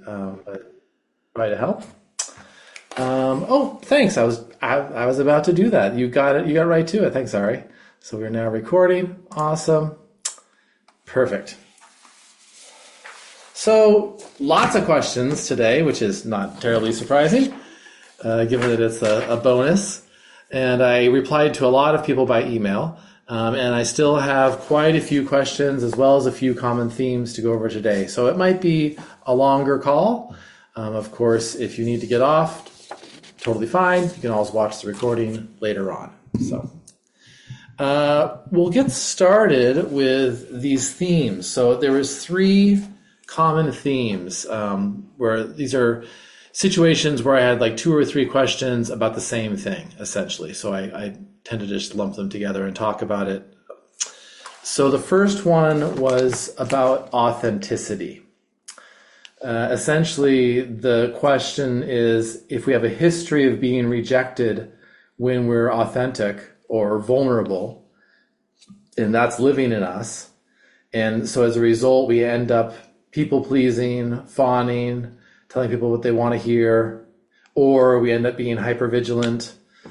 but try to help. Oh, thanks. I was about to do that. You got it. You got right to it. Thanks, Ari. So we're now recording. Awesome. Perfect. So lots of questions today, which is not terribly surprising, given that it's a bonus. And I replied to a lot of people by email. And I still have quite a few questions as well as a few common themes to go over today. So it might be a longer call. Of course, if you need to get off, totally fine. You can always watch the recording later on. So we'll get started with these themes. So there was 3 common themes where these are situations where I had like 2 or 3 questions about the same thing, essentially. So I tend to just lump them together and talk about it. So the first one was about authenticity. Essentially, the question is, if we have a history of being rejected when we're authentic or vulnerable, and that's living in us, and so as a result, we end up people-pleasing, fawning, telling people what they want to hear, or we end up being hypervigilant,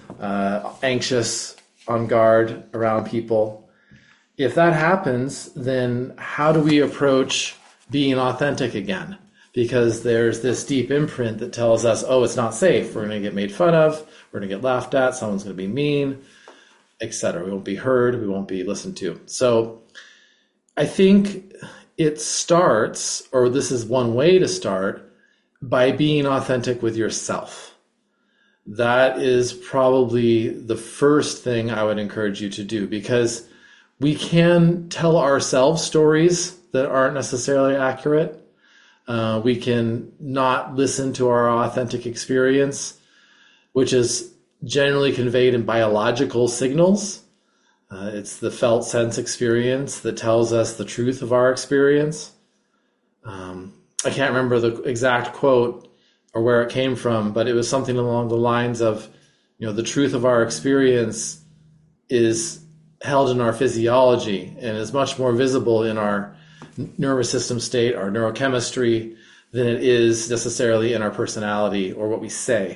anxious, on guard around people. If that happens, then how do we approach being authentic again? Because there's this deep imprint that tells us, oh, it's not safe. We're going to get made fun of. We're going to get laughed at. Someone's going to be mean, etc. We won't be heard. We won't be listened to. So I think it starts, or this is one way to start, by being authentic with yourself. That is probably the first thing I would encourage you to do, because we can tell ourselves stories that aren't necessarily accurate. We can not listen to our authentic experience, which is generally conveyed in biological signals. It's the felt sense experience that tells us the truth of our experience. I can't remember the exact quote or where it came from, but it was something along the lines of, the truth of our experience is held in our physiology and is much more visible in our nervous system state, our neurochemistry, than it is necessarily in our personality or what we say.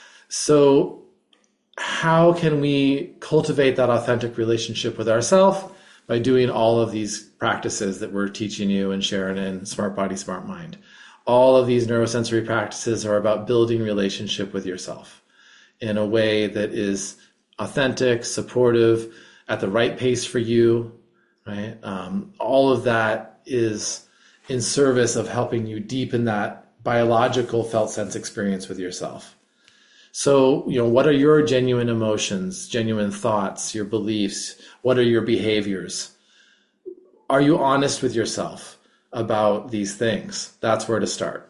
So how can we cultivate that authentic relationship with ourselves? By doing all of these practices that we're teaching you and sharing in Smart Body, Smart Mind. All of these neurosensory practices are about building relationship with yourself in a way that is authentic, supportive, at the right pace for you, right? All of that is in service of helping you deepen that biological felt sense experience with yourself. So, what are your genuine emotions, genuine thoughts, your beliefs? What are your behaviors? Are you honest with yourself about these things? That's where to start.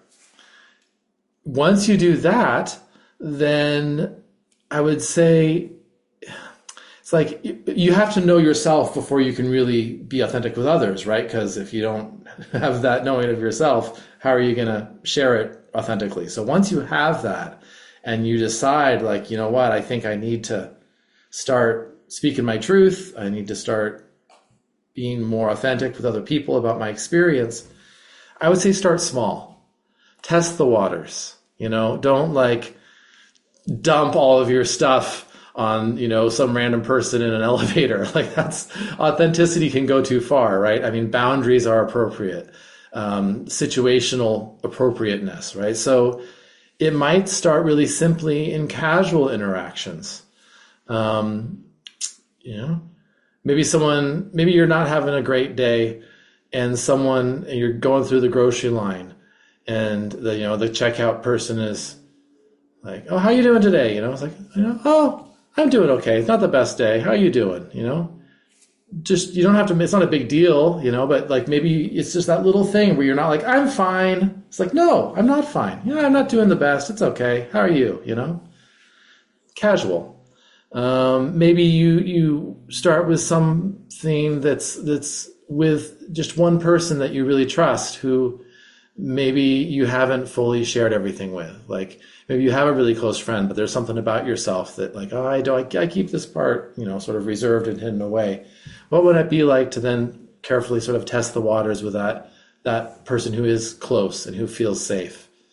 Once you do that, then I would say it's like you have to know yourself before you can really be authentic with others, right? Because if you don't have that knowing of yourself, how are you going to share it authentically? So once you have that and you decide, like, what, I think I need to start speaking my truth. I need to start being more authentic with other people about my experience. I would say start small. Test the waters. Don't dump all of your stuff on, some random person in an elevator. That's authenticity can go too far, right? I mean, boundaries are appropriate. Situational appropriateness, right? So it might start really simply in casual interactions. Maybe you're not having a great day and you're going through the grocery line and the checkout person is like, oh, how you doing today? It's like, oh, I'm doing okay. It's not the best day. How are you doing? Just, you don't have to, it's not a big deal, but maybe it's just that little thing where you're not like, I'm fine. It's like, no, I'm not fine. I'm not doing the best. It's okay. How are you? Casual. Maybe you start with something that's with just one person that you really trust, who maybe you haven't fully shared everything with. Like maybe you have a really close friend, but there's something about yourself that I keep this part, sort of reserved and hidden away. What would it be like to then carefully sort of test the waters with that person who is close and who feels safe?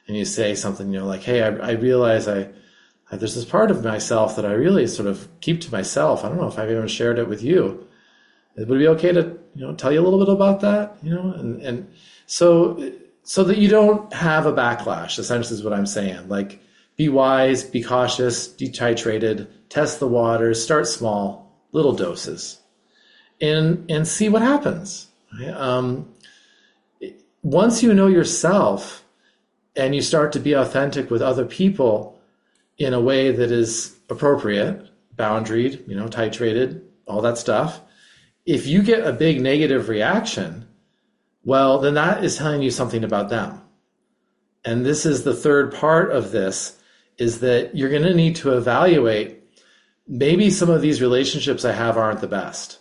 and you say something, like, hey, I realize there's this part of myself that I really sort of keep to myself. I don't know if I've even shared it with you. Would it be okay to, tell you a little bit about that, and so that you don't have a backlash, essentially is what I'm saying. Like, be wise, be cautious, be titrated, test the waters, start small, little doses, and see what happens. Right? Once you know yourself and you start to be authentic with other people in a way that is appropriate, boundaried, titrated, all that stuff, if you get a big negative reaction, well, then that is telling you something about them. And this is the third part of this, is that you're going to need to evaluate, maybe some of these relationships I have aren't the best.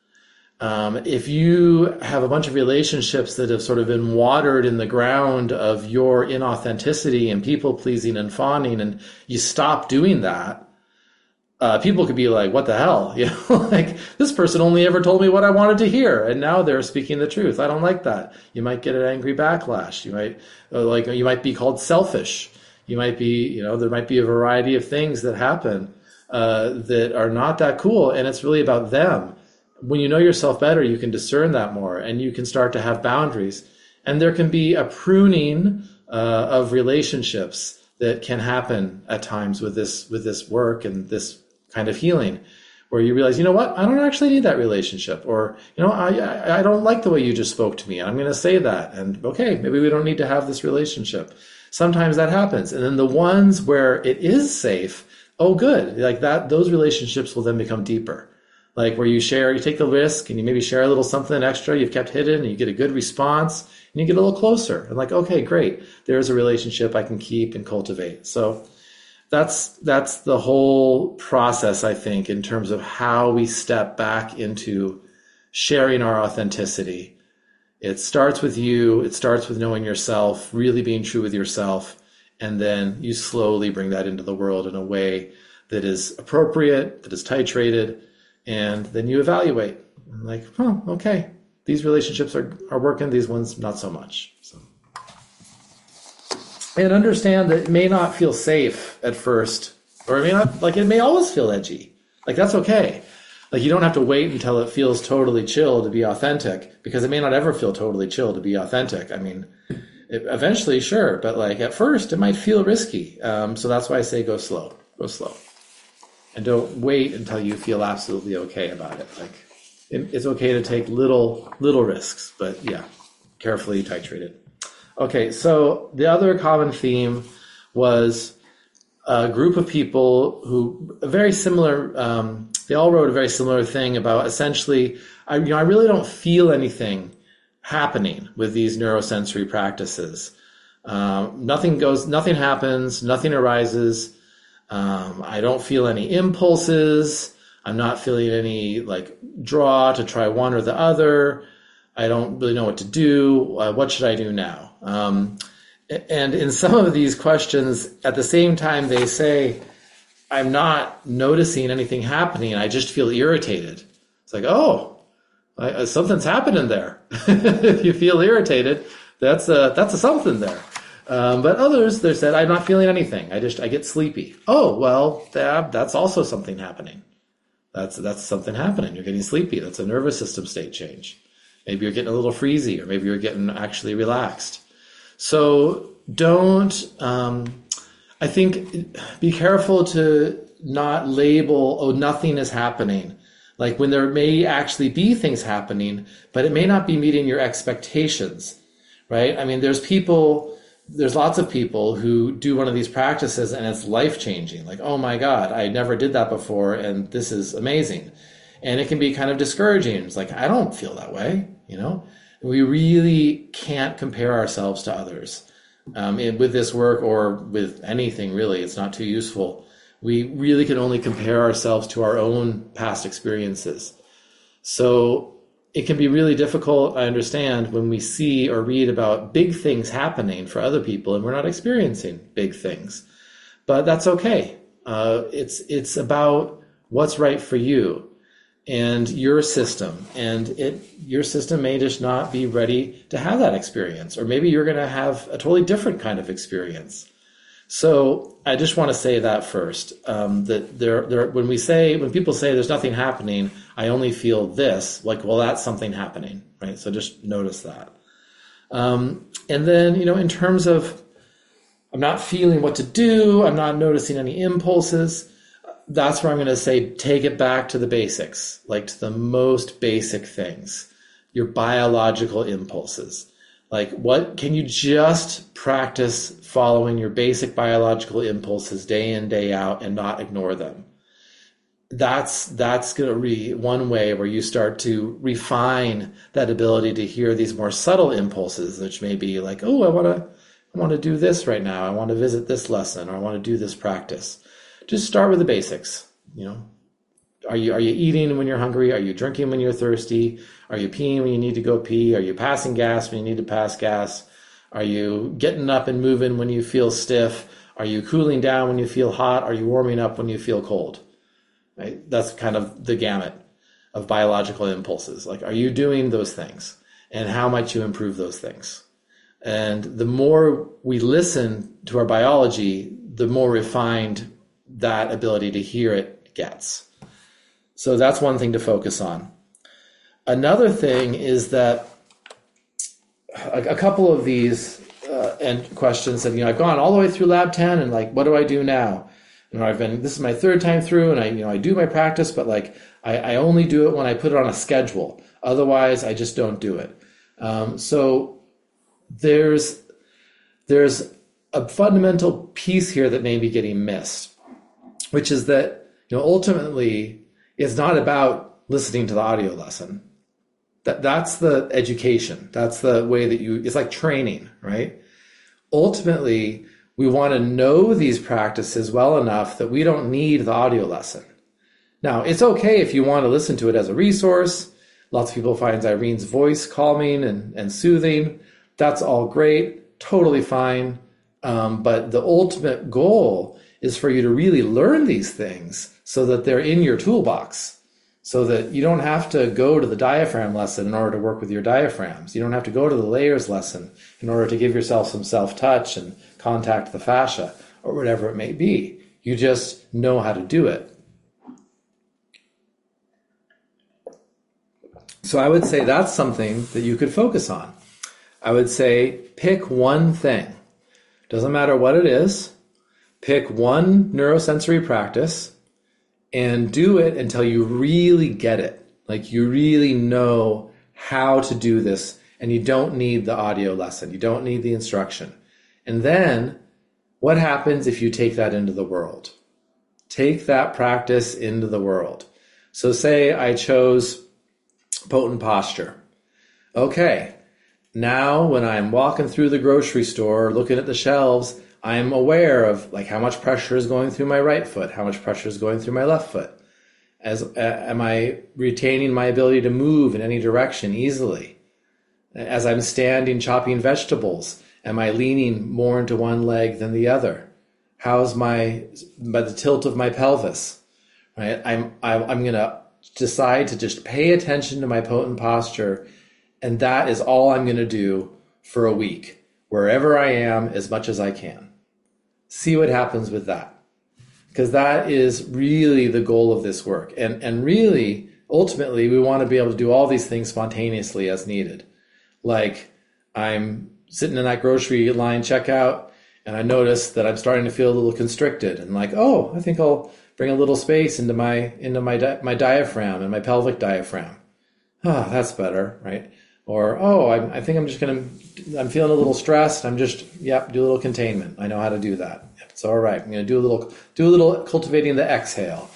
If you have a bunch of relationships that have sort of been watered in the ground of your inauthenticity and people pleasing and fawning, and you stop doing that, people could be like, what the hell? Like, this person only ever told me what I wanted to hear, and now they're speaking the truth. I don't like that. You might get an angry backlash. You might be called selfish. You might be, there might be a variety of things that happen that are not that cool, and it's really about them. When you know yourself better, you can discern that more, and you can start to have boundaries. And there can be a pruning of relationships that can happen at times with this work and this kind of healing, where you realize, I don't actually need that relationship, or I don't like the way you just spoke to me, and I'm going to say that, and okay, maybe we don't need to have this relationship. Sometimes that happens, and then the ones where it is safe, oh, good, like that, those relationships will then become deeper. Like where you take the risk and you maybe share a little something extra you've kept hidden, and you get a good response, and you get a little closer, and like, okay, great, there's a relationship I can keep and cultivate. So that's the whole process, I think, in terms of how we step back into sharing our authenticity. It starts with you. It starts with knowing yourself, really being true with yourself, and then you slowly bring that into the world in a way that is appropriate, that is titrated. And then you evaluate, like, okay, these relationships are working, these ones not so much. So, and understand that it may not feel safe at first, or it may always feel edgy. Like, that's okay. Like, you don't have to wait until it feels totally chill to be authentic, because it may not ever feel totally chill to be authentic. I mean, eventually, sure, but like at first it might feel risky. So that's why I say go slow. And don't wait until you feel absolutely okay about it. Like, it's okay to take little risks, but yeah, carefully titrated. Okay, so the other common theme was a group of people who very similar. They all wrote a very similar thing about, essentially, I really don't feel anything happening with these neurosensory practices. Nothing happens, nothing arises. I don't feel any impulses. I'm not feeling any like draw to try one or the other. I don't really know what to do. What should I do now? And in some of these questions, at the same time, they say, I'm not noticing anything happening. I just feel irritated. It's like, something's happening there. If you feel irritated, that's a something there. But others, they said, I'm not feeling anything. I get sleepy. Oh, well, that's also something happening. That's something happening. You're getting sleepy. That's a nervous system state change. Maybe you're getting a little freezy, or maybe you're getting actually relaxed. So I think, be careful to not label, nothing is happening. Like, when there may actually be things happening, but it may not be meeting your expectations, right? I mean, there's lots of people who do one of these practices and it's life-changing. Like, oh my God, I never did that before, and this is amazing. And it can be kind of discouraging. It's like, I don't feel that way, We really can't compare ourselves to others. With this work, or with anything really, it's not too useful. We really can only compare ourselves to our own past experiences. So it can be really difficult, I understand, when we see or read about big things happening for other people and we're not experiencing big things. But that's okay. It's about what's right for you. and your system. And your system may just not be ready to have that experience, or maybe you're going to have a totally different kind of experience. So I just want to say that first, that when people say there's nothing happening, I only feel this, like, well, that's something happening, right? So just notice that. And then, in terms of, I'm not feeling what to do, I'm not noticing any impulses, that's where I'm going to say, take it back to the basics, like to the most basic things, your biological impulses. Like, what can you just practice following your basic biological impulses day in, day out, and not ignore them? That's going to be one way where you start to refine that ability to hear these more subtle impulses, which may be like, oh, I want to do this right now. I want to visit this lesson, or I want to do this practice. Just start with the basics. Are you eating when you're hungry? Are you drinking when you're thirsty? Are you peeing when you need to go pee? Are you passing gas when you need to pass gas? Are you getting up and moving when you feel stiff? Are you cooling down when you feel hot? Are you warming up when you feel cold? Right? That's kind of the gamut of biological impulses. Like, are you doing those things? And how might you improve those things? And the more we listen to our biology, the more refined that ability to hear it gets. So that's one thing to focus on. Another thing is that a couple of these and questions that, I've gone all the way through Lab 10, and like, what do I do now? This is my third time through, and I do my practice, but like, I only do it when I put it on a schedule. Otherwise, I just don't do it. So there's a fundamental piece here that may be getting missed, which is that, ultimately, it's not about listening to the audio lesson. That's the education. That's the way that it's like training, right? Ultimately, we want to know these practices well enough that we don't need the audio lesson. Now, it's okay if you want to listen to it as a resource. Lots of people find Irene's voice calming and soothing. That's all great, totally fine. But the ultimate goal is for you to really learn these things so that they're in your toolbox, so that you don't have to go to the diaphragm lesson in order to work with your diaphragms. You don't have to go to the layers lesson in order to give yourself some self-touch and contact the fascia, or whatever it may be. You just know how to do it. So I would say that's something that you could focus on. I would say pick one thing. Doesn't matter what it is. Pick one neurosensory practice and do it until you really get it. Like, you really know how to do this, and you don't need the audio lesson. You don't need the instruction. And then what happens if you take that into the world? Take that practice into the world. So say I chose potent posture. Okay, now when I'm walking through the grocery store, looking at the shelves, I'm aware of like how much pressure is going through my right foot, how much pressure is going through my left foot. Am I retaining my ability to move in any direction easily? As I'm standing chopping vegetables, am I leaning more into one leg than the other? How's the tilt of my pelvis? Right? I'm going to decide to just pay attention to my potent posture, and that is all I'm going to do for a week, wherever I am, as much as I can. See what happens with that, because that is really the goal of this work. And really, ultimately, we want to be able to do all these things spontaneously as needed. Like, I'm sitting in that grocery line checkout, and I notice that I'm starting to feel a little constricted, and like, oh, I think I'll bring a little space into my diaphragm and my pelvic diaphragm. Oh, that's better, right? Or, oh, I think I'm feeling a little stressed. Do a little containment. I know how to do that. It's all right. I'm going to do a little cultivating the exhale.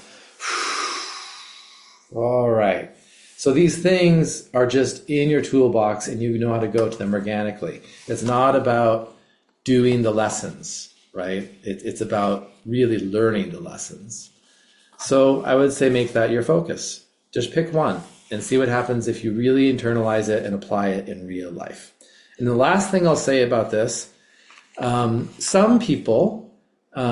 All right. So these things are just in your toolbox, and you know how to go to them organically. It's not about doing the lessons, right? It's about really learning the lessons. So I would say make that your focus. Just pick one and see what happens if you really internalize it and apply it in real life. And the last thing I'll say about this, some people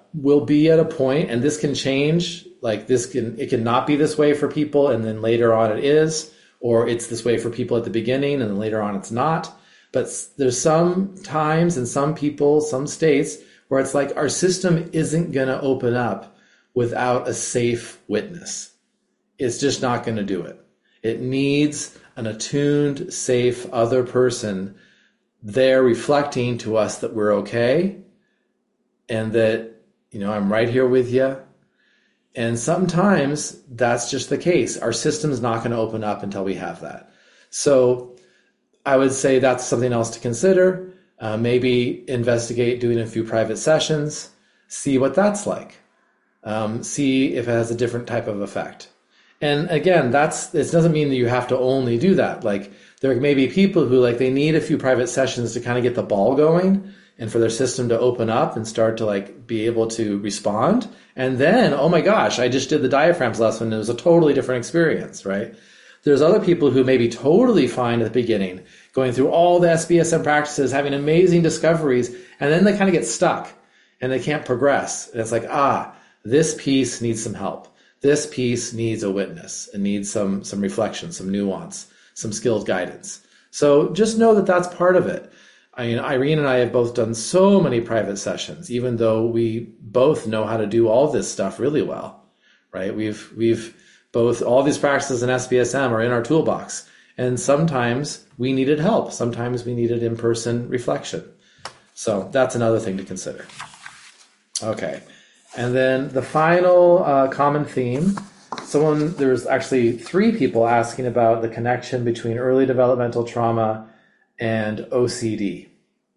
will be at a point, and this can change. Like it can not be this way for people, and then later on it is, or it's this way for people at the beginning, and then later on it's not. But there's some times and some people, some states, where it's like our system isn't going to open up without a safe witness. It's just not going to do it. It needs an attuned, safe other person there reflecting to us that we're okay and that, I'm right here with you. And sometimes that's just the case. Our system's not going to open up until we have that. So I would say that's something else to consider. Maybe investigate doing a few private sessions, see what that's like. See if it has a different type of effect. And again, it doesn't mean that you have to only do that. Like there may be people who they need a few private sessions to kind of get the ball going and for their system to open up and start to be able to respond. And then, oh my gosh, I just did the diaphragms lesson and it was a totally different experience, right? There's other people who may be totally fine at the beginning, going through all the SBSM practices, having amazing discoveries, and then they kind of get stuck and they can't progress. And it's like, this piece needs some help. This piece needs a witness and needs some reflection, some nuance, some skilled guidance. So just know that that's part of it. I mean, Irene and I have both done so many private sessions, even though we both know how to do all this stuff really well, right? We've both, all these practices in SBSM are in our toolbox. And sometimes we needed help. Sometimes we needed in-person reflection. So that's another thing to consider. Okay. And then the final common theme, there's actually 3 people asking about the connection between early developmental trauma and OCD.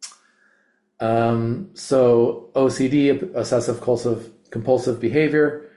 So OCD, obsessive compulsive behavior.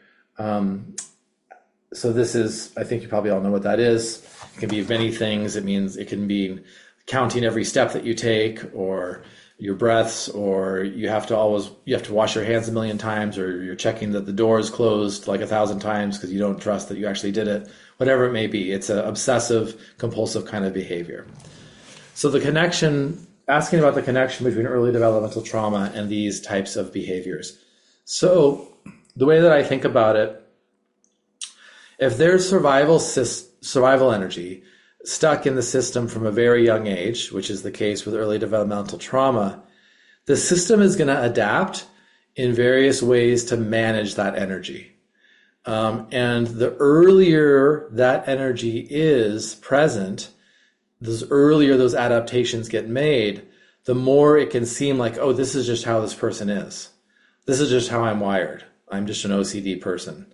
So this is, I think you probably all know what that is. It can be many things. It can be counting every step that you take, or your breaths, or you have to wash your hands 1,000,000 times, or you're checking that the door is closed 1,000 times because you don't trust that you actually did it. Whatever it may be, it's an obsessive compulsive kind of behavior. So asking about the connection between early developmental trauma and these types of behaviors. So the way that I think about it, if there's survival energy stuck in the system from a very young age, which is the case with early developmental trauma, the system is going to adapt in various ways to manage that energy. And the earlier that energy is present, the earlier those adaptations get made, the more it can seem like, oh, this is just how this person is. This is just how I'm wired. I'm just an OCD person.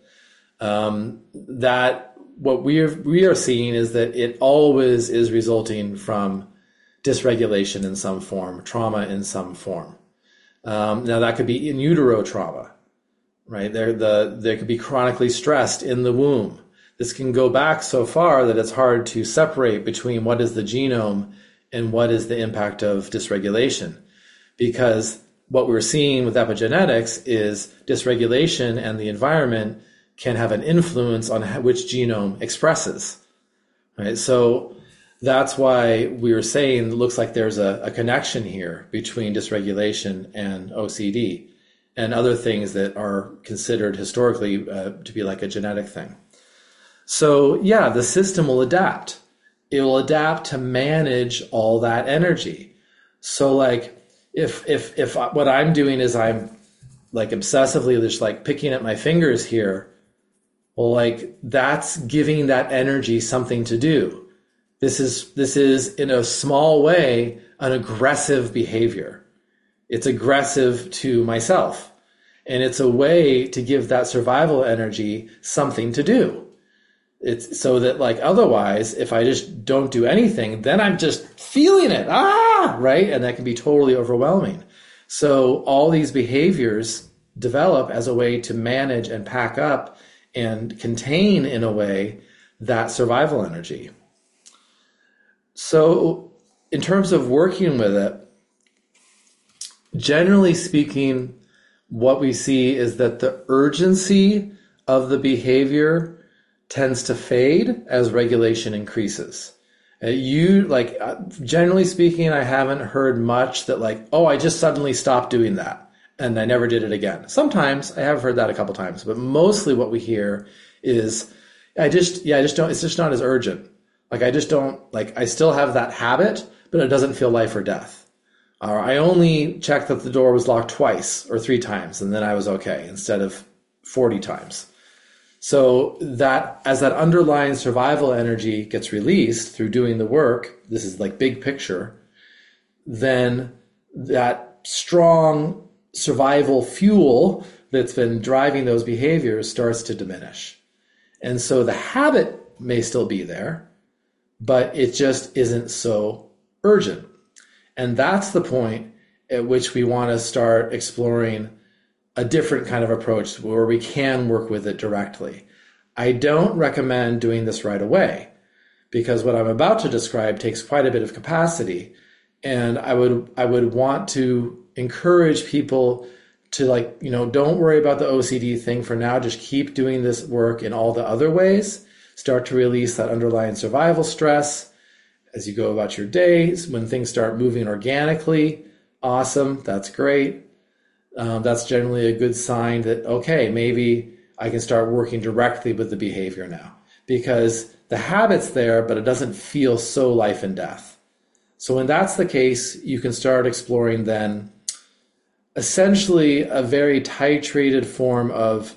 That what we are seeing is that it always is resulting from dysregulation in some form, trauma in some form. Now that could be in utero trauma, right? There could be chronically stressed in the womb. This can go back so far that it's hard to separate between what is the genome and what is the impact of dysregulation. Because what we're seeing with epigenetics is dysregulation and the environment can have an influence on which genome expresses, right? So that's why we were saying it looks like there's a connection here between dysregulation and OCD and other things that are considered historically to be like a genetic thing. So yeah, the system will adapt. It will adapt to manage all that energy. So if what I'm doing is I'm obsessively just picking at my fingers here, well, that's giving that energy something to do. This is in a small way an aggressive behavior. It's aggressive to myself, and it's a way to give that survival energy something to do. It's so that otherwise, if I just don't do anything, then I'm just feeling it, right? And that can be totally overwhelming. So all these behaviors develop as a way to manage and pack up and contain, in a way, that survival energy. So in terms of working with it, generally speaking, what we see is that the urgency of the behavior tends to fade as regulation increases. Generally speaking, I haven't heard much that I just suddenly stopped doing that and I never did it again. Sometimes I have heard that a couple times, but mostly what we hear is I just don't, it's just not as urgent. Like I just don't, like I still have that habit, but it doesn't feel life or death. Or I only checked that the door was locked twice or 3 times, and then I was okay instead of 40 times. So that as that underlying survival energy gets released through doing the work, this is like big picture, then that strong survival fuel that's been driving those behaviors starts to diminish. And so the habit may still be there, but it just isn't so urgent. And that's the point at which we want to start exploring a different kind of approach where we can work with it directly. I don't recommend doing this right away because what I'm about to describe takes quite a bit of capacity. And I would want to encourage people to don't worry about the OCD thing for now. Just keep doing this work in all the other ways. Start to release that underlying survival stress as you go about your days. When things start moving organically, awesome, that's great. That's generally a good sign that, okay, maybe I can start working directly with the behavior now because the habit's there, but it doesn't feel so life and death. So when that's the case, you can start exploring then essentially a very titrated form of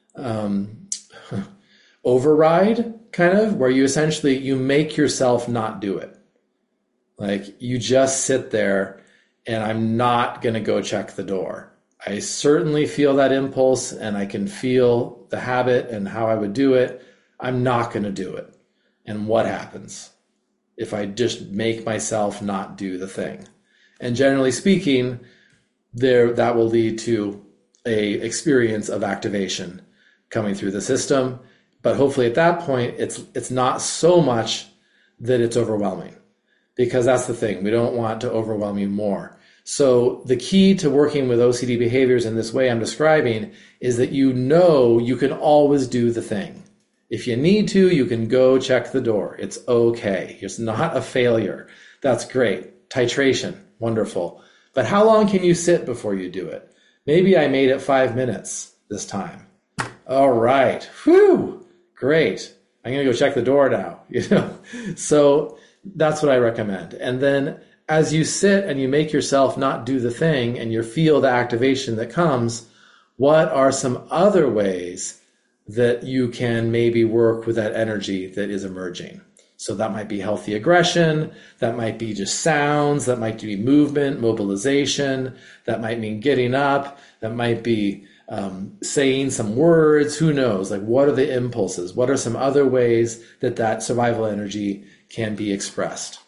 override, kind of, where you make yourself not do it. Like you just sit there and I'm not going to go check the door. I certainly feel that impulse and I can feel the habit and how I would do it. I'm not going to do it. And what happens if I just make myself not do the thing? And generally speaking, that will lead to a experience of activation coming through the system. But hopefully at that point, it's not so much that it's overwhelming, because that's the thing. We don't want to overwhelm you more. So the key to working with OCD behaviors in this way I'm describing is that you can always do the thing. If you need to, you can go check the door. It's okay. It's not a failure. That's great. Titration, wonderful. But how long can you sit before you do it? Maybe I made it 5 minutes this time. All right. Whew. Great. I'm going to go check the door now. So that's what I recommend. And then as you sit and you make yourself not do the thing and you feel the activation that comes, what are some other ways that you can maybe work with that energy that is emerging? So that might be healthy aggression, that might be just sounds, that might be movement, mobilization, that might mean getting up, that might be saying some words, who knows? Like, what are the impulses? What are some other ways that survival energy can be expressed?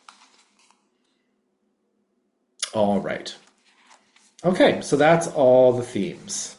All right. Okay, so that's all the themes.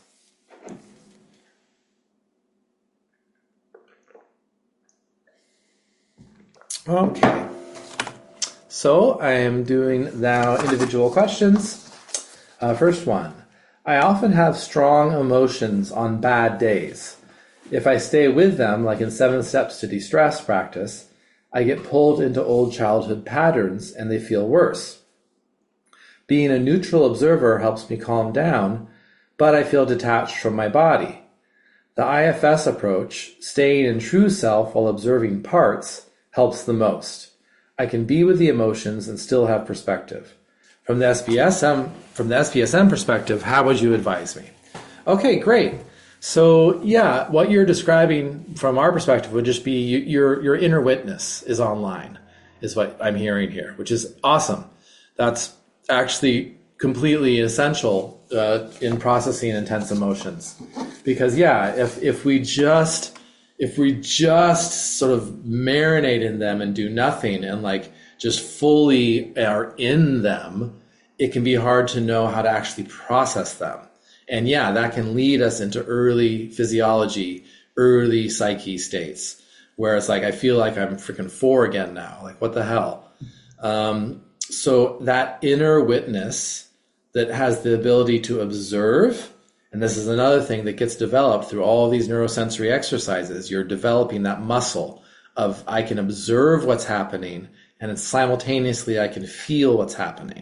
Okay, so I am doing now individual questions. First one, I often have strong emotions on bad days. If I stay with them, like in 7 Steps to De-Stress practice, I get pulled into old childhood patterns and they feel worse. Being a neutral observer helps me calm down, but I feel detached from my body. The IFS approach, staying in true self while observing parts, helps the most. I can be with the emotions and still have perspective. From the SPSM perspective, how would you advise me? Okay, great. So yeah, what you're describing from our perspective would just be your inner witness is online, is what I'm hearing here, which is awesome. That's actually completely essential in processing intense emotions. Because yeah, if we just sort of marinate in them and do nothing and like just fully are in them, it can be hard to know how to actually process them. And yeah, that can lead us into early physiology, early psyche states, where it's like, I feel like I'm freaking 4 again now. Like, what the hell? So that inner witness that has the ability to observe, and this is another thing that gets developed through all these neurosensory exercises. You're developing that muscle of I can observe what's happening and simultaneously I can feel what's happening.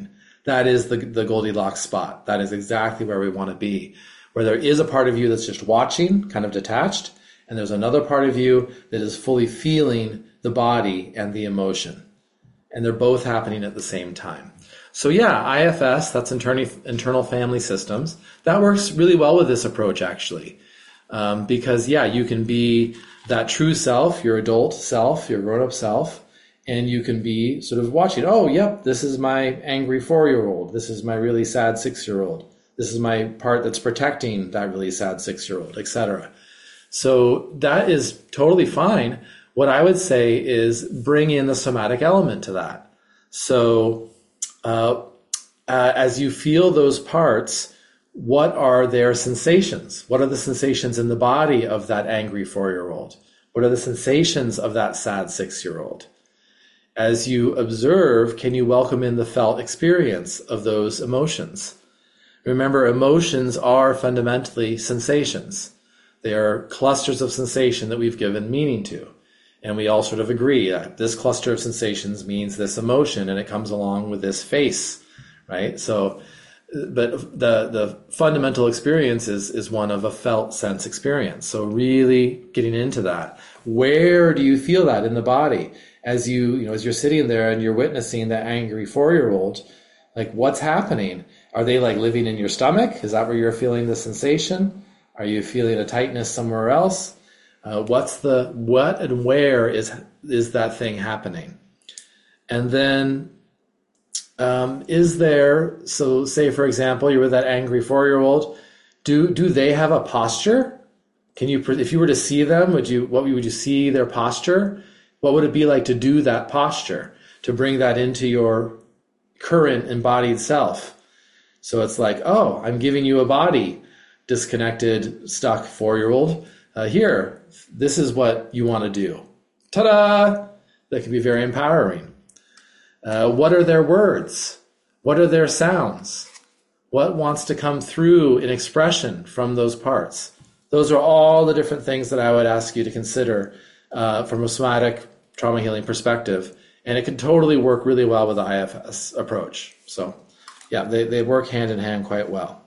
that is the Goldilocks spot. That is exactly where we want to be, where there is a part of you that's just watching, kind of detached, and there's another part of you that is fully feeling the body and the emotion. And they're both happening at the same time. So yeah, IFS, that's internal family systems. That works really well with this approach, actually. Because yeah, you can be that true self, your adult self, your grown-up self, and you can be sort of watching, oh, yep, this is my angry 4-year-old. This is my really sad 6-year-old. This is my part that's protecting that really sad 6-year-old, etc. So that is totally fine. What I would say is bring in the somatic element to that. So as you feel those parts, what are their sensations? What are the sensations in the body of that angry 4-year-old? What are the sensations of that sad 6-year-old? As you observe, can you welcome in the felt experience of those emotions? Remember, emotions are fundamentally sensations. They are clusters of sensation that we've given meaning to. And we all sort of agree that this cluster of sensations means this emotion, and it comes along with this face, right? So, but the fundamental experience is one of a felt sense experience. So really getting into that. Where do you feel that in the body? As as you're sitting there and you're witnessing that angry 4-year-old, like what's happening? Are they like living in your stomach? Is that where you're feeling the sensation? Are you feeling a tightness somewhere else? What and where is that thing happening? And then, is there, so say for example, you're with that angry 4-year-old, do they have a posture? If you were to see them, would you see their posture? What would it be like to do that posture, to bring that into your current embodied self? So it's like, oh, I'm giving you a body, disconnected, stuck 4-year-old. Here, this is what you want to do. Ta-da! That can be very empowering. What are their words? What are their sounds? What wants to come through in expression from those parts? Those are all the different things that I would ask you to consider from a somatic trauma healing perspective. And it can totally work really well with the IFS approach. So yeah, they work hand in hand quite well.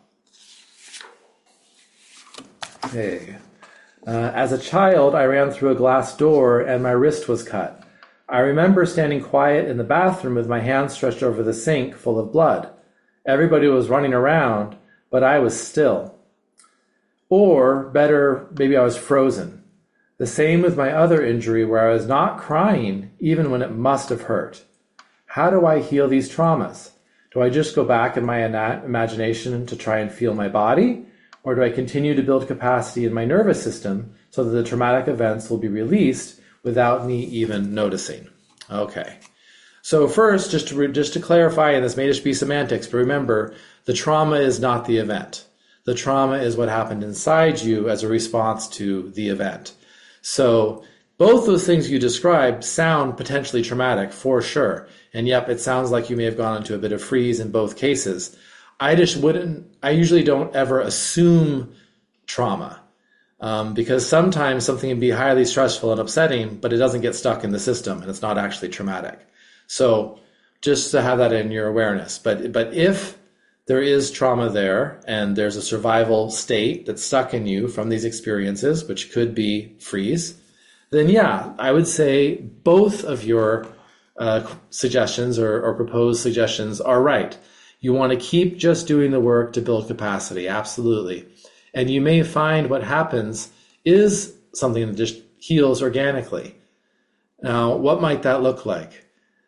Okay. As a child, I ran through a glass door and my wrist was cut. I remember standing quiet in the bathroom with my hands stretched over the sink full of blood. Everybody was running around, but I was still. Or better, maybe I was frozen. The same with my other injury where I was not crying even when it must have hurt. How do I heal these traumas? Do I just go back in my imagination to try and feel my body? Or do I continue to build capacity in my nervous system so that the traumatic events will be released without me even noticing? Okay. So first, just to clarify, and this may just be semantics, but remember, the trauma is not the event. The trauma is what happened inside you as a response to the event. So both those things you described sound potentially traumatic for sure. And yep, it sounds like you may have gone into a bit of freeze in both cases. I usually don't ever assume trauma because sometimes something can be highly stressful and upsetting, but it doesn't get stuck in the system and it's not actually traumatic. So just to have that in your awareness. But if there is trauma there and there's a survival state that's stuck in you from these experiences, which could be freeze, then yeah, I would say both of your suggestions or proposed suggestions are right. You want to keep just doing the work to build capacity, absolutely. And you may find what happens is something that just heals organically. Now, what might that look like?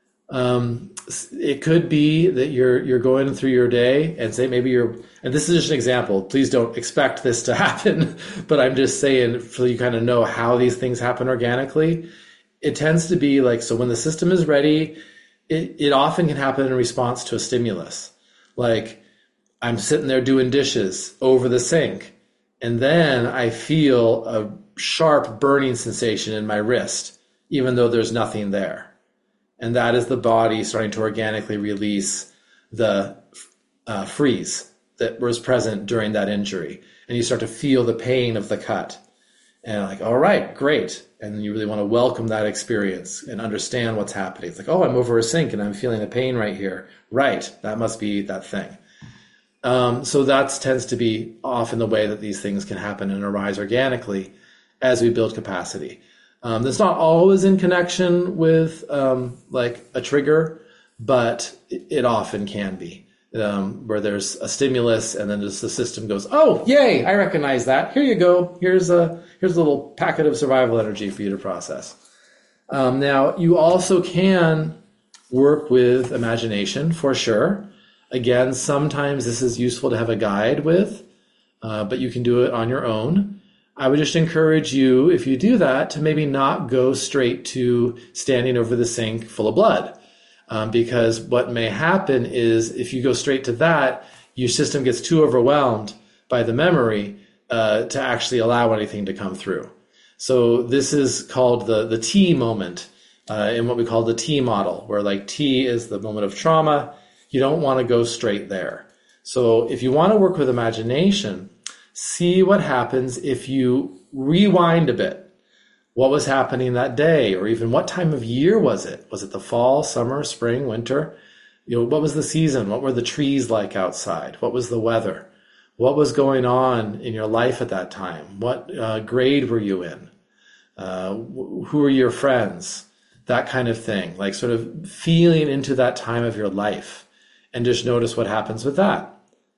It could be that you're going through your day and say maybe and this is just an example, please don't expect this to happen, but I'm just saying so you kind of know how these things happen organically. It tends to be like, so when the system is ready, it often can happen in response to a stimulus. Like I'm sitting there doing dishes over the sink, and then I feel a sharp burning sensation in my wrist, even though there's nothing there. And that is the body starting to organically release the freeze that was present during that injury. And you start to feel the pain of the cut. And like, all right, great. and you really want to welcome that experience and understand what's happening. It's like, oh, I'm over a sink and I'm feeling the pain right here. Right, that must be that thing. So that tends to be often the way that these things can happen and arise organically as we build capacity. That's not always in connection with like a trigger, but it often can be, where there's a stimulus and then just the system goes, oh, yay, I recognize that. Here you go. Here's a little packet of survival energy for you to process. Now, you also can work with imagination for sure. Again, sometimes this is useful to have a guide with, but you can do it on your own. I would just encourage you, if you do that, to maybe not go straight to standing over the sink full of blood. Because what may happen is if you go straight to that, your system gets too overwhelmed by the memory to actually allow anything to come through. So this is called the T moment in what we call the T model, where like T is the moment of trauma. You don't want to go straight there. So if you want to work with imagination, see what happens if you rewind a bit. What was happening that day, or even what time of year was it? Was it the fall, summer, spring, winter? What was the season? What were the trees like outside? What was the weather? What was going on in your life at that time? What grade were you in? Who were your friends? That kind of thing, like sort of feeling into that time of your life, and just notice what happens with that.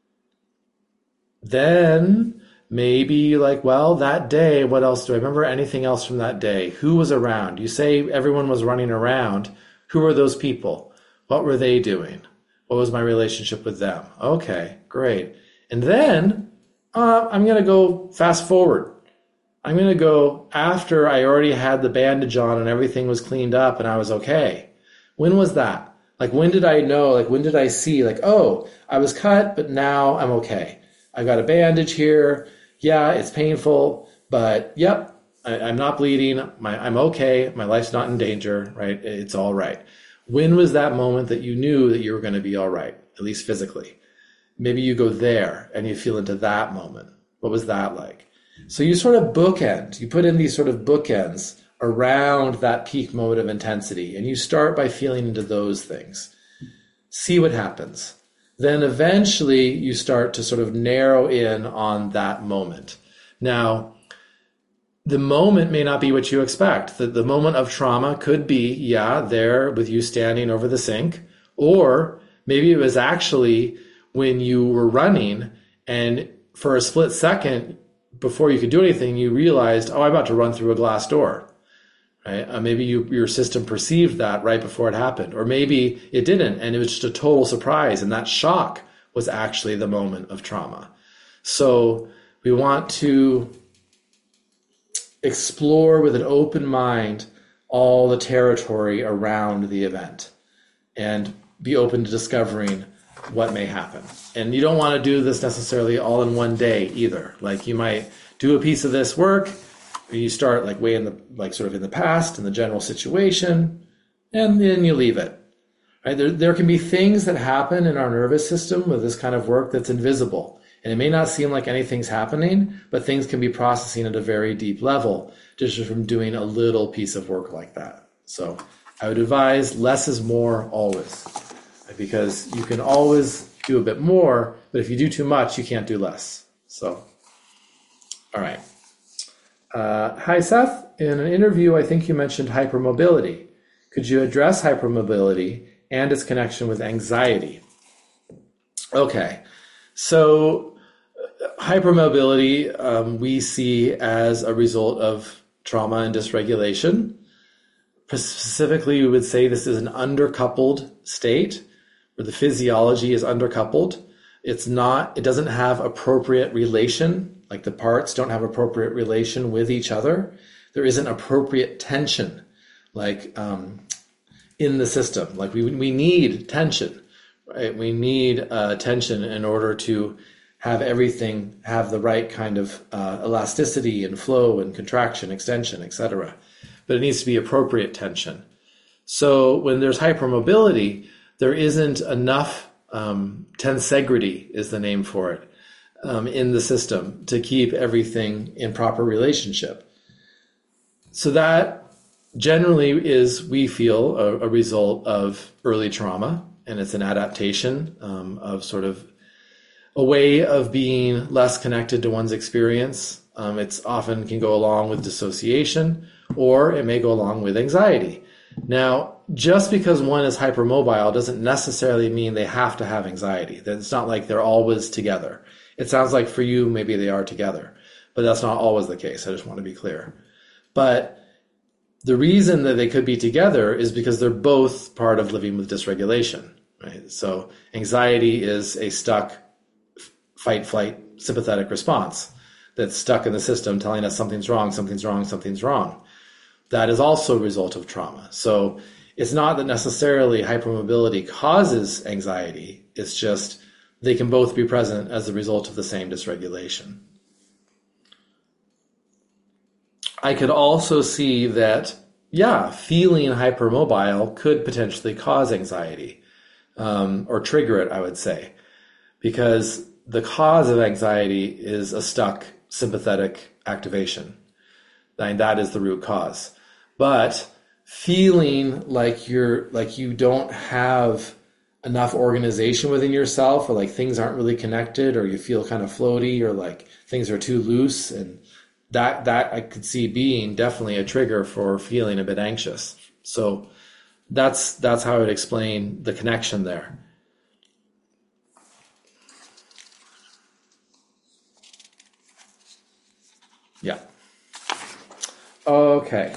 Then maybe you're like, well, that day, what else do I remember? Anything else from that day? Who was around? You say everyone was running around. Who were those people? What were they doing? What was my relationship with them? Okay, great. And then I'm going to go fast forward. I'm going to go after I already had the bandage on and everything was cleaned up and I was okay. When was that? Like, when did I know? Like, when did I see? Like, oh, I was cut, but now I'm okay. I got a bandage here. Yeah, it's painful, but yep, I'm not bleeding. I'm okay. My life's not in danger, right? It's all right. When was that moment that you knew that you were going to be all right, at least physically? Maybe you go there and you feel into that moment. What was that like? So you sort of bookend. You put in these sort of bookends around that peak moment of intensity, and you start by feeling into those things. See what happens. Then eventually you start to sort of narrow in on that moment. Now, the moment may not be what you expect. The moment of trauma could be, there with you standing over the sink, or maybe it was actually when you were running and for a split second before you could do anything, you realized, oh, I'm about to run through a glass door. Right? Maybe your system perceived that right before it happened, or maybe it didn't, and it was just a total surprise, and that shock was actually the moment of trauma. So we want to explore with an open mind all the territory around the event and be open to discovering what may happen. And you don't want to do this necessarily all in one day either. Like, you might do a piece of this work, you start like way in the, like sort of in the past, in the general situation, and then you leave it. Right? There can be things that happen in our nervous system with this kind of work that's invisible. And it may not seem like anything's happening, but things can be processing at a very deep level just from doing a little piece of work like that. So I would advise less is more always, because you can always do a bit more, but if you do too much, you can't do less. So, all right. Hi, Seth. In an interview, I think you mentioned hypermobility. Could you address hypermobility and its connection with anxiety? Okay. So hypermobility we see as a result of trauma and dysregulation. Specifically, we would say this is an undercoupled state where the physiology is undercoupled. It doesn't have appropriate relation, like the parts don't have appropriate relation with each other. There isn't appropriate tension, like in the system. Like we need tension, right? We need tension in order to have everything have the right kind of elasticity and flow and contraction, extension, etc. But it needs to be appropriate tension. So when there's hypermobility, there isn't enough tensegrity is the name for it in the system to keep everything in proper relationship. So that generally is, we feel, a result of early trauma, and it's an adaptation of sort of a way of being less connected to one's experience. It's often can go along with dissociation, or it may go along with anxiety. Now, just because one is hypermobile doesn't necessarily mean they have to have anxiety. It's not like they're always together. It sounds like for you, maybe they are together, but that's not always the case. I just want to be clear. But the reason that they could be together is because they're both part of living with dysregulation, right? So anxiety is a stuck fight, flight, sympathetic response that's stuck in the system telling us something's wrong, something's wrong, something's wrong. That is also a result of trauma. So it's not that necessarily hypermobility causes anxiety. It's just they can both be present as a result of the same dysregulation. I could also see that, feeling hypermobile could potentially cause anxiety, or trigger it, I would say, because the cause of anxiety is a stuck sympathetic activation. And that is the root cause. But feeling like you don't have enough organization within yourself, or like things aren't really connected, or you feel kind of floaty, or like things are too loose, and that I could see being definitely a trigger for feeling a bit anxious. So that's how I would explain the connection there. Yeah. Okay.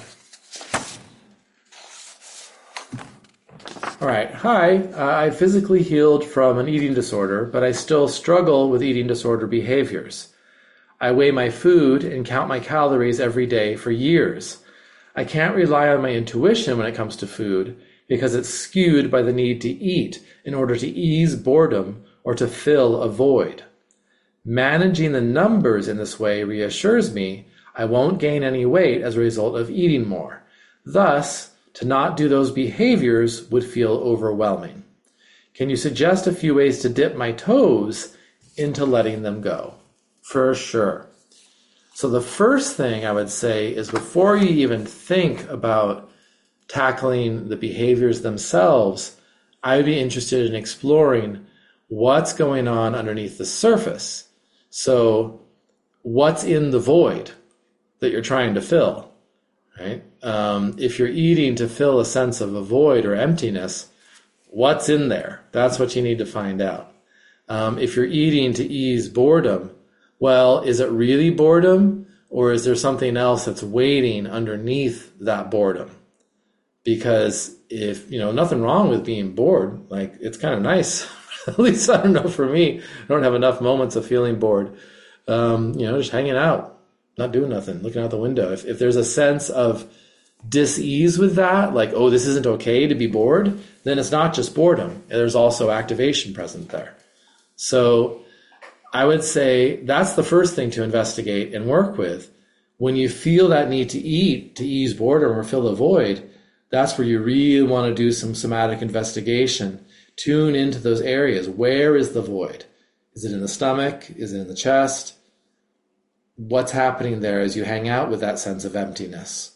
All right. Hi. I physically healed from an eating disorder, but I still struggle with eating disorder behaviors. I weigh my food and count my calories every day for years. I can't rely on my intuition when it comes to food because it's skewed by the need to eat in order to ease boredom or to fill a void. Managing the numbers in this way reassures me I won't gain any weight as a result of eating more. Thus, to not do those behaviors would feel overwhelming. Can you suggest a few ways to dip my toes into letting them go? For sure. So the first thing I would say is, before you even think about tackling the behaviors themselves, I would be interested in exploring what's going on underneath the surface. So what's in the void that you're trying to fill, right? If you're eating to fill a sense of a void or emptiness, what's in there? That's what you need to find out. If you're eating to ease boredom, well, is it really boredom, or is there something else that's waiting underneath that boredom? Because if, nothing wrong with being bored, like, it's kind of nice. At least, I don't know, for me, I don't have enough moments of feeling bored. Just hanging out, not doing nothing, looking out the window. If there's a sense of dis-ease with that, like, oh, this isn't okay to be bored, then it's not just boredom. There's also activation present there. So I would say that's the first thing to investigate and work with. When you feel that need to eat to ease boredom or fill the void, that's where you really want to do some somatic investigation. Tune into those areas. Where is the void? Is it in the stomach? Is it in the chest? What's happening there as you hang out with that sense of emptiness?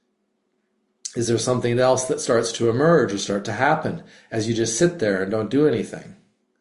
Is there something else that starts to emerge or start to happen as you just sit there and don't do anything?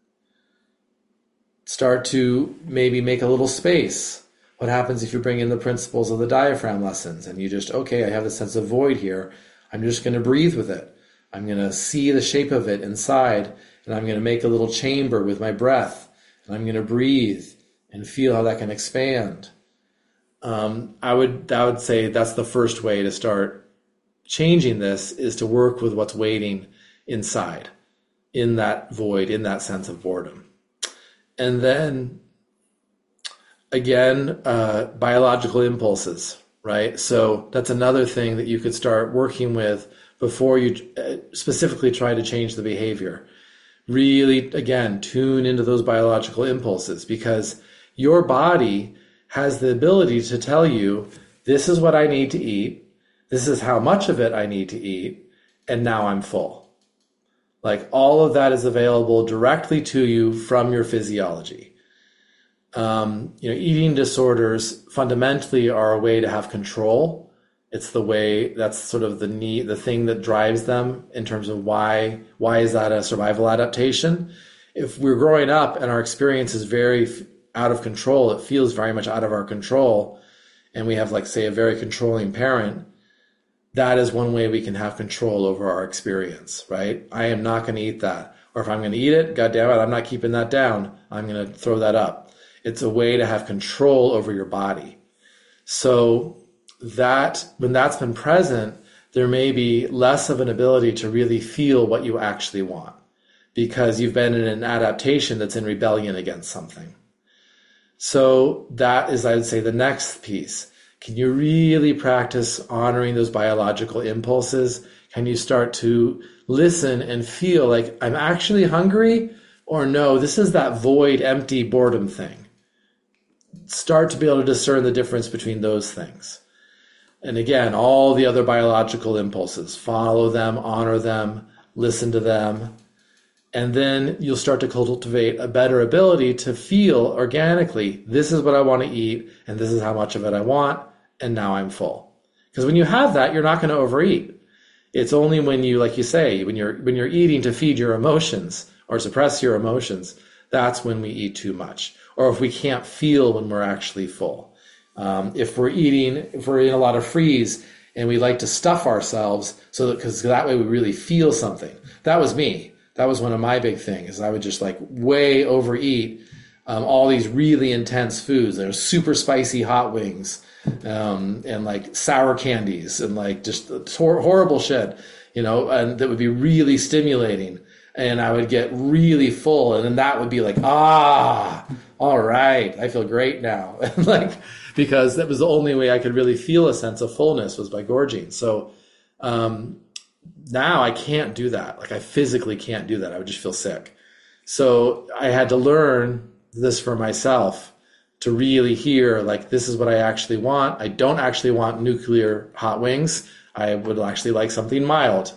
Start to maybe make a little space. What happens if you bring in the principles of the diaphragm lessons and you just, okay, I have a sense of void here. I'm just going to breathe with it. I'm going to see the shape of it inside, and I'm going to make a little chamber with my breath, and I'm going to breathe and feel how that can expand. I would say that's the first way to start changing this, is to work with what's waiting inside, in that void, in that sense of boredom. And then, again, biological impulses, right? So that's another thing that you could start working with before you specifically try to change the behavior. Really, again, tune into those biological impulses, because your body has the ability to tell you, this is what I need to eat, this is how much of it I need to eat, and now I'm full. Like, all of that is available directly to you from your physiology. Eating disorders fundamentally are a way to have control It's the way, that's sort of the need, the thing that drives them in terms of why is that a survival adaptation? If we're growing up and our experience is very out of control, it feels very much out of our control, and we have, like, say, a very controlling parent, that is one way we can have control over our experience, right? I am not going to eat that. Or if I'm going to eat it, God damn it, I'm not keeping that down. I'm going to throw that up. It's a way to have control over your body. So that when that's been present, there may be less of an ability to really feel what you actually want because you've been in an adaptation that's in rebellion against something. So that is, I would say, the next piece. Can you really practice honoring those biological impulses? Can you start to listen and feel like I'm actually hungry, or no, this is that void, empty boredom thing? Start to be able to discern the difference between those things. And again, all the other biological impulses, follow them, honor them, listen to them. And then you'll start to cultivate a better ability to feel organically, this is what I want to eat, and this is how much of it I want, and now I'm full. Because when you have that, you're not going to overeat. It's only when you, like you say, when you're eating to feed your emotions or suppress your emotions, that's when we eat too much. Or if we can't feel when we're actually full. If we're in a lot of freeze and we like to stuff ourselves because that way we really feel something. That was me. That was one of my big things. I would just like way overeat all these really intense foods. There was super spicy hot wings and like sour candies and like just horrible shit, and that would be really stimulating. And I would get really full, and then that would be like, all right, I feel great now. And because that was the only way I could really feel a sense of fullness was by gorging. So now I can't do that. Like I physically can't do that. I would just feel sick. So I had to learn this for myself to really hear, like, this is what I actually want. I don't actually want nuclear hot wings. I would actually like something mild.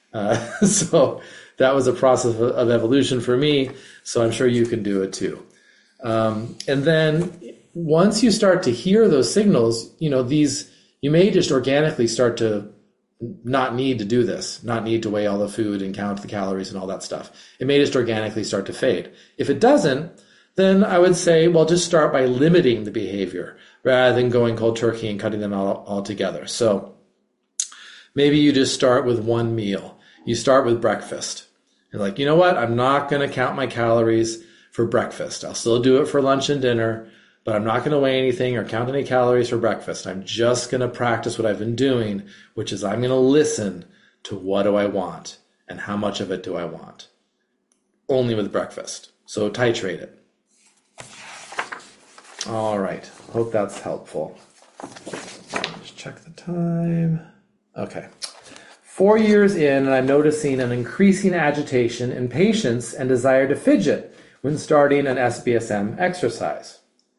So that was a process of evolution for me. So I'm sure you can do it too. And then once you start to hear those signals, you may just organically start to not need to do this, not need to weigh all the food and count the calories and all that stuff. It may just organically start to fade. If it doesn't, then I would say, well, just start by limiting the behavior rather than going cold turkey and cutting them out altogether. So maybe you just start with one meal. You start with breakfast. You're like, you know what? I'm not going to count my calories for breakfast. I'll still do it for lunch and dinner, but I'm not going to weigh anything or count any calories for breakfast. I'm just going to practice what I've been doing, which is I'm going to listen to what do I want and how much of it do I want. Only with breakfast. So titrate it. All right. Hope that's helpful. Just check the time. Okay. 4 years in, and I'm noticing an increasing agitation, impatience, and desire to fidget when starting an SBSM exercise.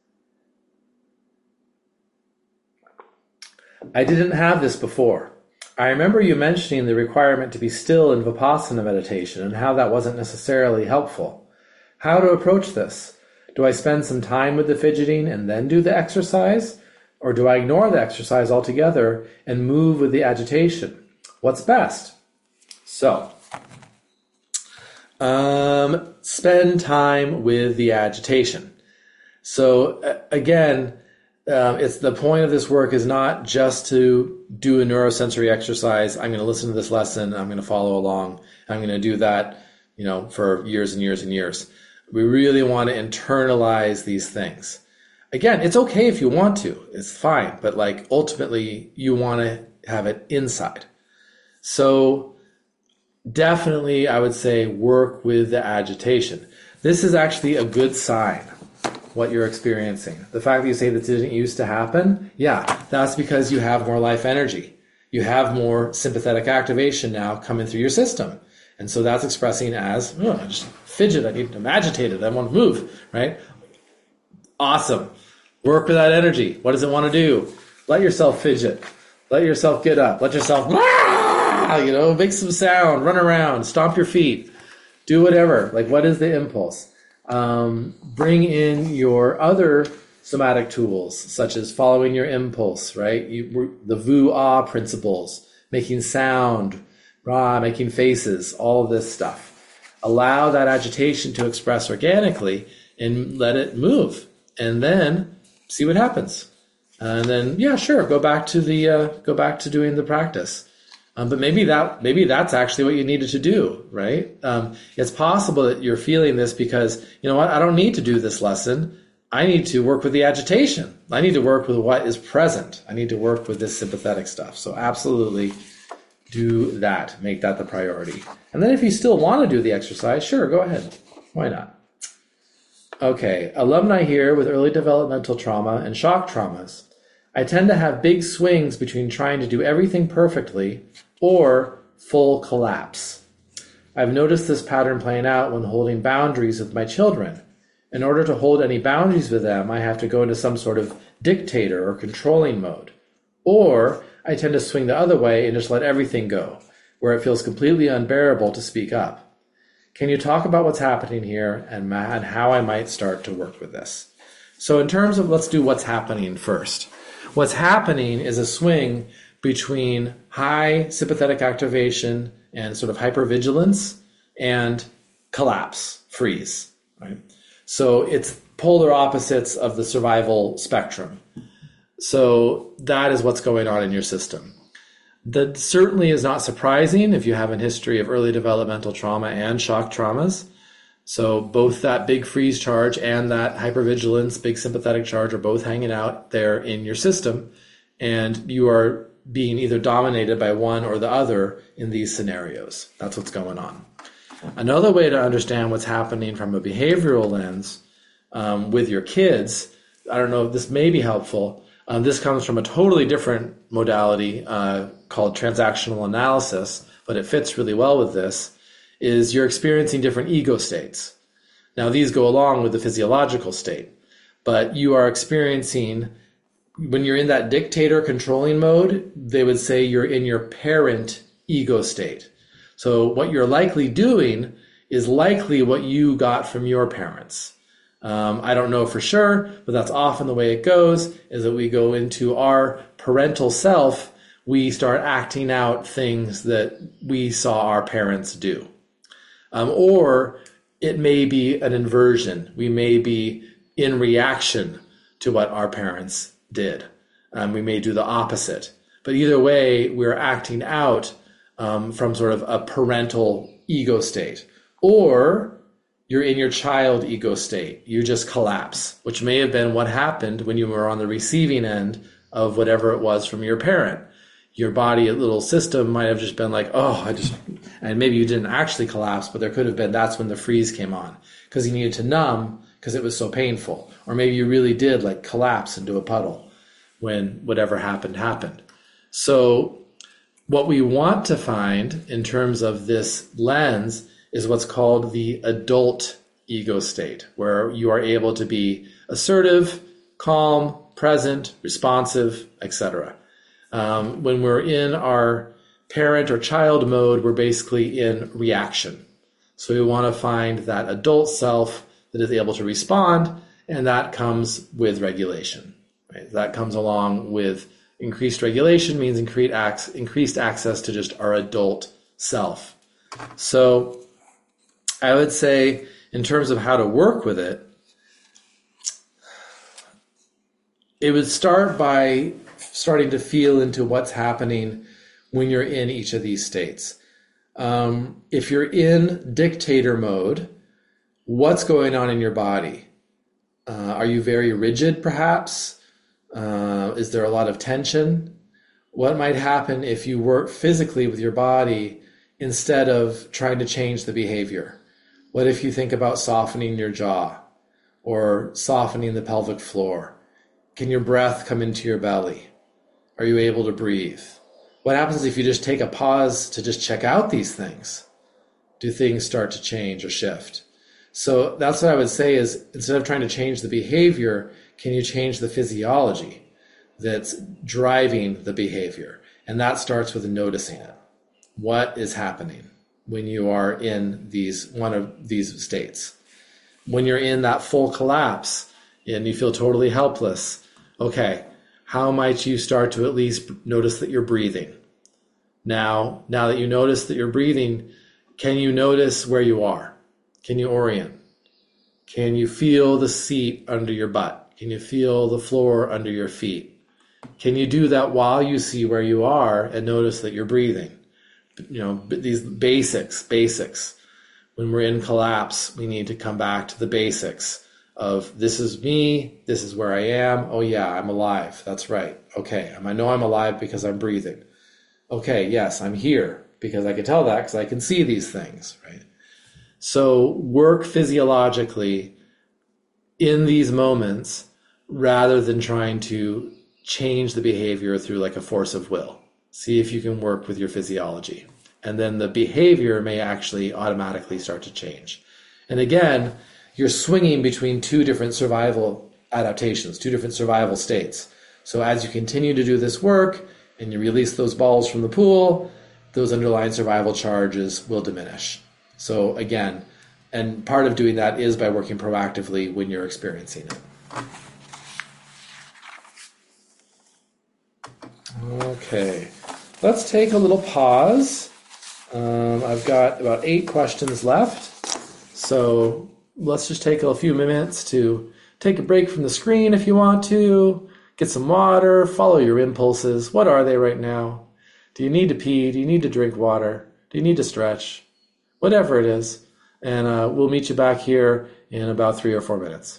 I didn't have this before. I remember you mentioning the requirement to be still in Vipassana meditation and how that wasn't necessarily helpful. How to approach this? Do I spend some time with the fidgeting and then do the exercise? Or do I ignore the exercise altogether and move with the agitation? What's best? So, spend time with the agitation. So, again, it's the point of this work is not just to do a neurosensory exercise. I'm going to listen to this lesson. I'm going to follow along. I'm going to do that, for years and years and years. We really want to internalize these things. Again, it's okay if you want to. It's fine. But ultimately, you want to have it inside. So definitely, I would say work with the agitation. This is actually a good sign, what you're experiencing. The fact that you say this didn't used to happen, yeah, that's because you have more life energy. You have more sympathetic activation now coming through your system. And so that's expressing as, I just fidget, I'm agitated, I want to move, right? Awesome. Work with that energy. What does it want to do? Let yourself fidget. Let yourself get up. Let yourself, make some sound, run around, stomp your feet, do whatever. What is the impulse? Bring in your other somatic tools, such as following your impulse, right? The vu-ah principles, making sound, making faces, all of this stuff. Allow that agitation to express organically and let it move, and then see what happens. And then, yeah, sure, go back to doing the practice. But maybe that's actually what you needed to do, right? It's possible that you're feeling this because, you know what, I don't need to do this lesson. I need to work with the agitation. I need to work with what is present. I need to work with this sympathetic stuff. So absolutely do that. Make that the priority. And then if you still want to do the exercise, sure, go ahead. Why not? Okay, alumni here with early developmental trauma and shock traumas. I tend to have big swings between trying to do everything perfectly or full collapse. I've noticed this pattern playing out when holding boundaries with my children. In order to hold any boundaries with them, I have to go into some sort of dictator or controlling mode. Or I tend to swing the other way and just let everything go, where it feels completely unbearable to speak up. Can you talk about what's happening here and how I might start to work with this? So in terms of, let's do what's happening first. What's happening is a swing between high sympathetic activation and sort of hypervigilance and collapse, freeze, right? So it's polar opposites of the survival spectrum. So that is what's going on in your system. That certainly is not surprising if you have a history of early developmental trauma and shock traumas. So both that big freeze charge and that hypervigilance, big sympathetic charge are both hanging out there in your system, and you are being either dominated by one or the other in these scenarios. That's what's going on. Another way to understand what's happening from a behavioral lens with your kids, I don't know if this may be helpful. This comes from a totally different modality called transactional analysis, but it fits really well with this, is you're experiencing different ego states. Now, these go along with the physiological state, but you are experiencing, when you're in that dictator controlling mode, they would say you're in your parent ego state. So what you're likely doing is likely what you got from your parents. I don't know for sure, but that's often the way it goes, is that we go into our parental self, we start acting out things that we saw our parents do. Or it may be an inversion. We may be in reaction to what our parents did. We may do the opposite. But either way, we're acting out from sort of a parental ego state. Or you're in your child ego state. You just collapse, which may have been what happened when you were on the receiving end of whatever it was from your parent. Your body, a little system might have just been like, and maybe you didn't actually collapse, but there could have been, that's when the freeze came on because you needed to numb because it was so painful. Or maybe you really did like collapse into a puddle when whatever happened. So what we want to find in terms of this lens is what's called the adult ego state, where you are able to be assertive, calm, present, responsive, etc. When we're in our parent or child mode, we're basically in reaction. So we want to find that adult self that is able to respond, and that comes with regulation. Right? That comes along with increased regulation, means increased access to just our adult self. So I would say in terms of how to work with it, it would start by starting to feel into what's happening when you're in each of these states. If you're in dictator mode, what's going on in your body? Are you very rigid, perhaps? Is there a lot of tension? What might happen if you work physically with your body instead of trying to change the behavior? What if you think about softening your jaw or softening the pelvic floor? Can your breath come into your belly? Are you able to breathe? What happens if you just take a pause to just check out these things? Do things start to change or shift? So that's what I would say is, instead of trying to change the behavior, can you change the physiology that's driving the behavior? And that starts with noticing it. What is happening when you are in one of these states? When you're in that full collapse, and you feel totally helpless. Okay, how might you start to at least notice that you're breathing? Now that you notice that you're breathing, can you notice where you are? Can you orient? Can you feel the seat under your butt? Can you feel the floor under your feet? Can you do that while you see where you are and notice that you're breathing? These basics. When we're in collapse, we need to come back to the basics of this is me, this is where I am. Oh yeah, I'm alive. That's right. Okay, I know I'm alive because I'm breathing. Okay, yes, I'm here because I can tell that because I can see these things, right? So work physiologically in these moments rather than trying to change the behavior through like a force of will. See if you can work with your physiology. And then the behavior may actually automatically start to change. And again, you're swinging between two different survival adaptations, two different survival states. So as you continue to do this work and you release those balls from the pool, those underlying survival charges will diminish. So again, and part of doing that is by working proactively when you're experiencing it. Okay, let's take a little pause. I've got about 8 questions left. So let's just take a few minutes to take a break from the screen if you want to, get some water, follow your impulses. What are they right now? Do you need to pee? Do you need to drink water? Do you need to stretch? Whatever it is. And we'll meet you back here in about 3 or 4 minutes.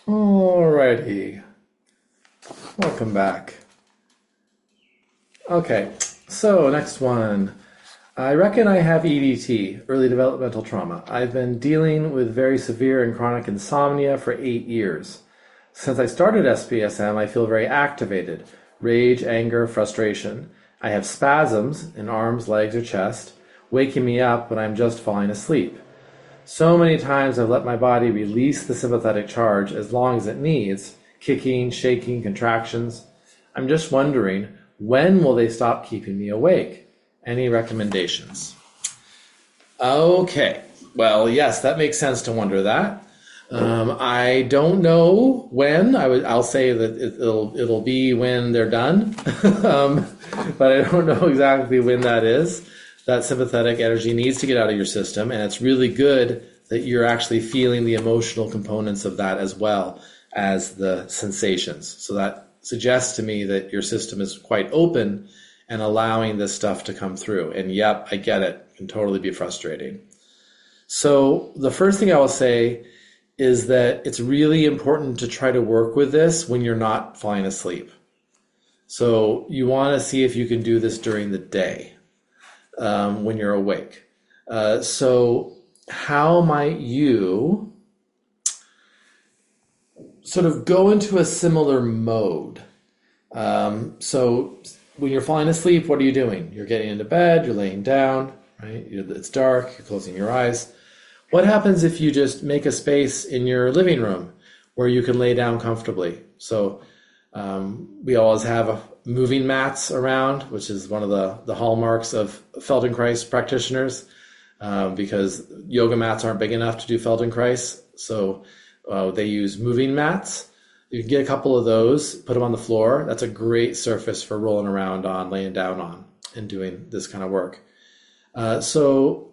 Alrighty. Welcome back. Okay, so next one. I reckon I have EDT, early developmental trauma. I've been dealing with very severe and chronic insomnia for 8 years. Since I started SPSM, I feel very activated. Rage, anger, frustration. I have spasms in arms, legs, or chest, waking me up when I'm just falling asleep. So many times I've let my body release the sympathetic charge as long as it needs, kicking, shaking, contractions. I'm just wondering, when will they stop keeping me awake? Any recommendations? Okay, well, yes, that makes sense to wonder that. I don't know when. I'll say that it'll be when they're done, but I don't know exactly when that is. That sympathetic energy needs to get out of your system, and it's really good that you're actually feeling the emotional components of that as well as the sensations. So that suggests to me that your system is quite open and allowing this stuff to come through. And yep, I get it. It can totally be frustrating. So the first thing I will say is that it's really important to try to work with this when you're not falling asleep. So you want to see if you can do this during the day. When you're awake. So how might you sort of go into a similar mode? So when you're falling asleep, what are you doing? You're getting into bed, you're laying down, right? It's dark, you're closing your eyes. What happens if you just make a space in your living room where you can lay down comfortably? So we always have moving mats around, which is one of the hallmarks of Feldenkrais practitioners, because yoga mats aren't big enough to do Feldenkrais. So they use moving mats. You can get a couple of those, put them on the floor. That's a great surface for rolling around on, laying down on, and doing this kind of work. So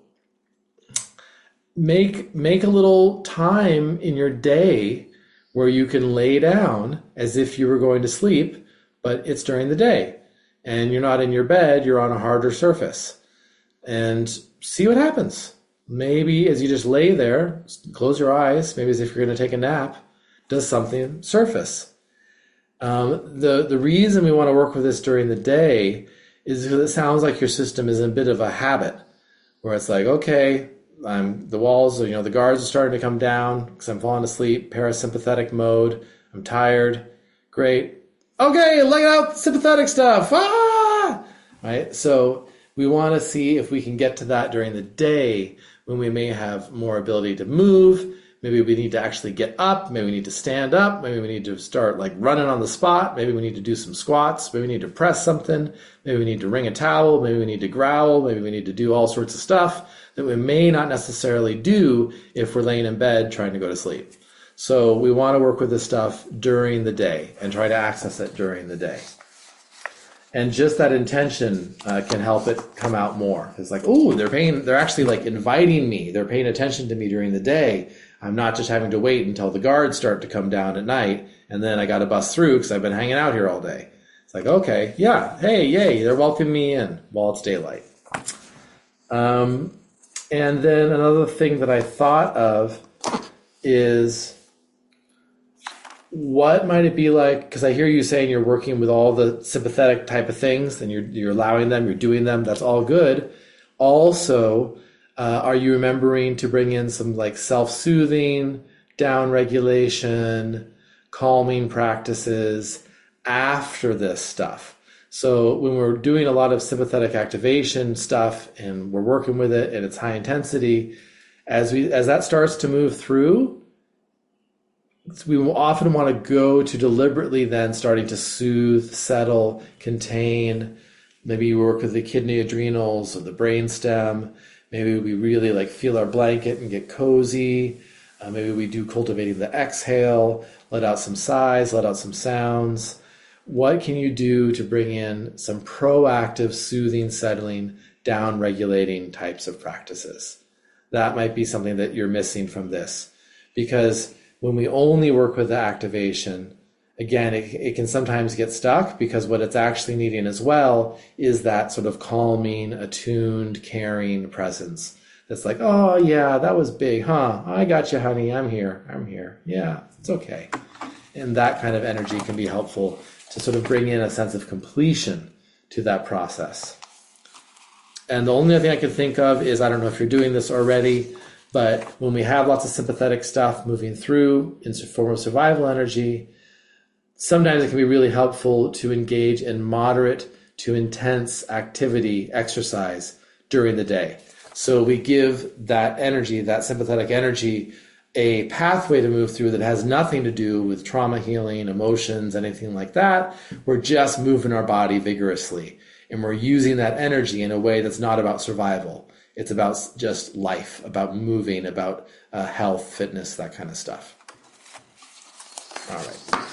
make a little time in your day where you can lay down as if you were going to sleep, but it's during the day and you're not in your bed, you're on a harder surface, and see what happens. Maybe as you just lay there, close your eyes, maybe as if you're going to take a nap, does something surface. The reason we want to work with this during the day is because it sounds like your system is in a bit of a habit where it's like, okay, the walls, the guards are starting to come down because I'm falling asleep, parasympathetic mode, I'm tired, great. Okay, let out sympathetic stuff, right? So we want to see if we can get to that during the day when we may have more ability to move. Maybe we need to actually get up, maybe we need to stand up, maybe we need to start like running on the spot, maybe we need to do some squats, maybe we need to press something, maybe we need to wring a towel, maybe we need to growl, maybe we need to do all sorts of stuff that we may not necessarily do if we're laying in bed trying to go to sleep. So we want to work with this stuff during the day and try to access it during the day. And just that intention can help it come out more. It's like, oh, they're actually like inviting me. They're paying attention to me during the day. I'm not just having to wait until the guards start to come down at night and then I got to bust through because I've been hanging out here all day. It's like, okay, yeah, hey, yay, they're welcoming me in while it's daylight. And then another thing that I thought of is, what might it be like? Because I hear you saying you're working with all the sympathetic type of things and you're allowing them, you're doing them. That's all good. Also, are you remembering to bring in some like self-soothing, down regulation, calming practices after this stuff? So when we're doing a lot of sympathetic activation stuff and we're working with it and it's high intensity, as that starts to move through, we will often want to go to deliberately then starting to soothe, settle, contain. Maybe you work with the kidney adrenals or the brainstem. Maybe we really like feel our blanket and get cozy. Maybe we do cultivating the exhale, let out some sighs, let out some sounds. What can you do to bring in some proactive, soothing, settling, down regulating types of practices? That might be something that you're missing from this, because when we only work with the activation, again, it can sometimes get stuck, because what it's actually needing as well is that sort of calming, attuned, caring presence That's like, oh yeah, that was big, huh? I got you, honey. I'm here. Yeah, it's okay. And that kind of energy can be helpful to sort of bring in a sense of completion to that process. And the only other thing I can think of is, I don't know if you're doing this already, but when we have lots of sympathetic stuff moving through in the form of survival energy, sometimes it can be really helpful to engage in moderate to intense activity, exercise during the day. So we give that energy, that sympathetic energy, a pathway to move through that has nothing to do with trauma healing, emotions, anything like that. We're just moving our body vigorously. And we're using that energy in a way that's not about survival. It's about just life, about moving, about health, fitness, that kind of stuff. All right.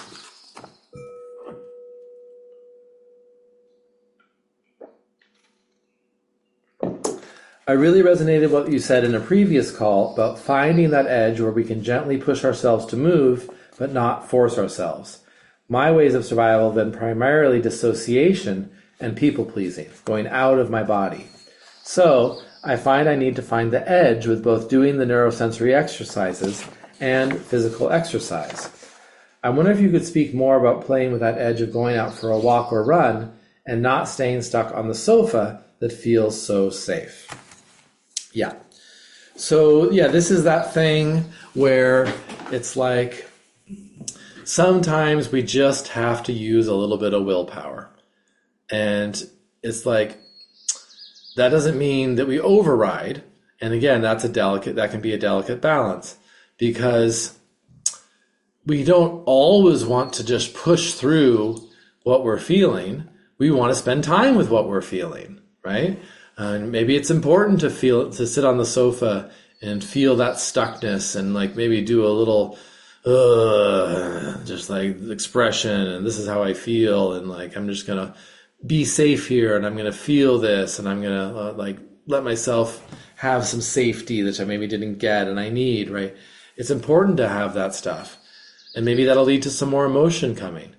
I really resonated with what you said in a previous call about finding that edge where we can gently push ourselves to move, but not force ourselves. My ways of survival have been primarily dissociation and people-pleasing, going out of my body. So I find I need to find the edge with both doing the neurosensory exercises and physical exercise. I wonder if you could speak more about playing with that edge of going out for a walk or run and not staying stuck on the sofa that feels so safe. Yeah. So, yeah, this is that thing where it's like sometimes we just have to use a little bit of willpower. And it's like, that doesn't mean that we override. And again, that can be a delicate balance, because we don't always want to just push through what we're feeling. We want to spend time with what we're feeling, right? And maybe it's important to sit on the sofa and feel that stuckness and like maybe do a little, just like expression, and this is how I feel, and like I'm just gonna be safe here, and I'm gonna feel this, and I'm gonna like let myself have some safety that I maybe didn't get and I need, right? It's important to have that stuff, and maybe that'll lead to some more emotion coming,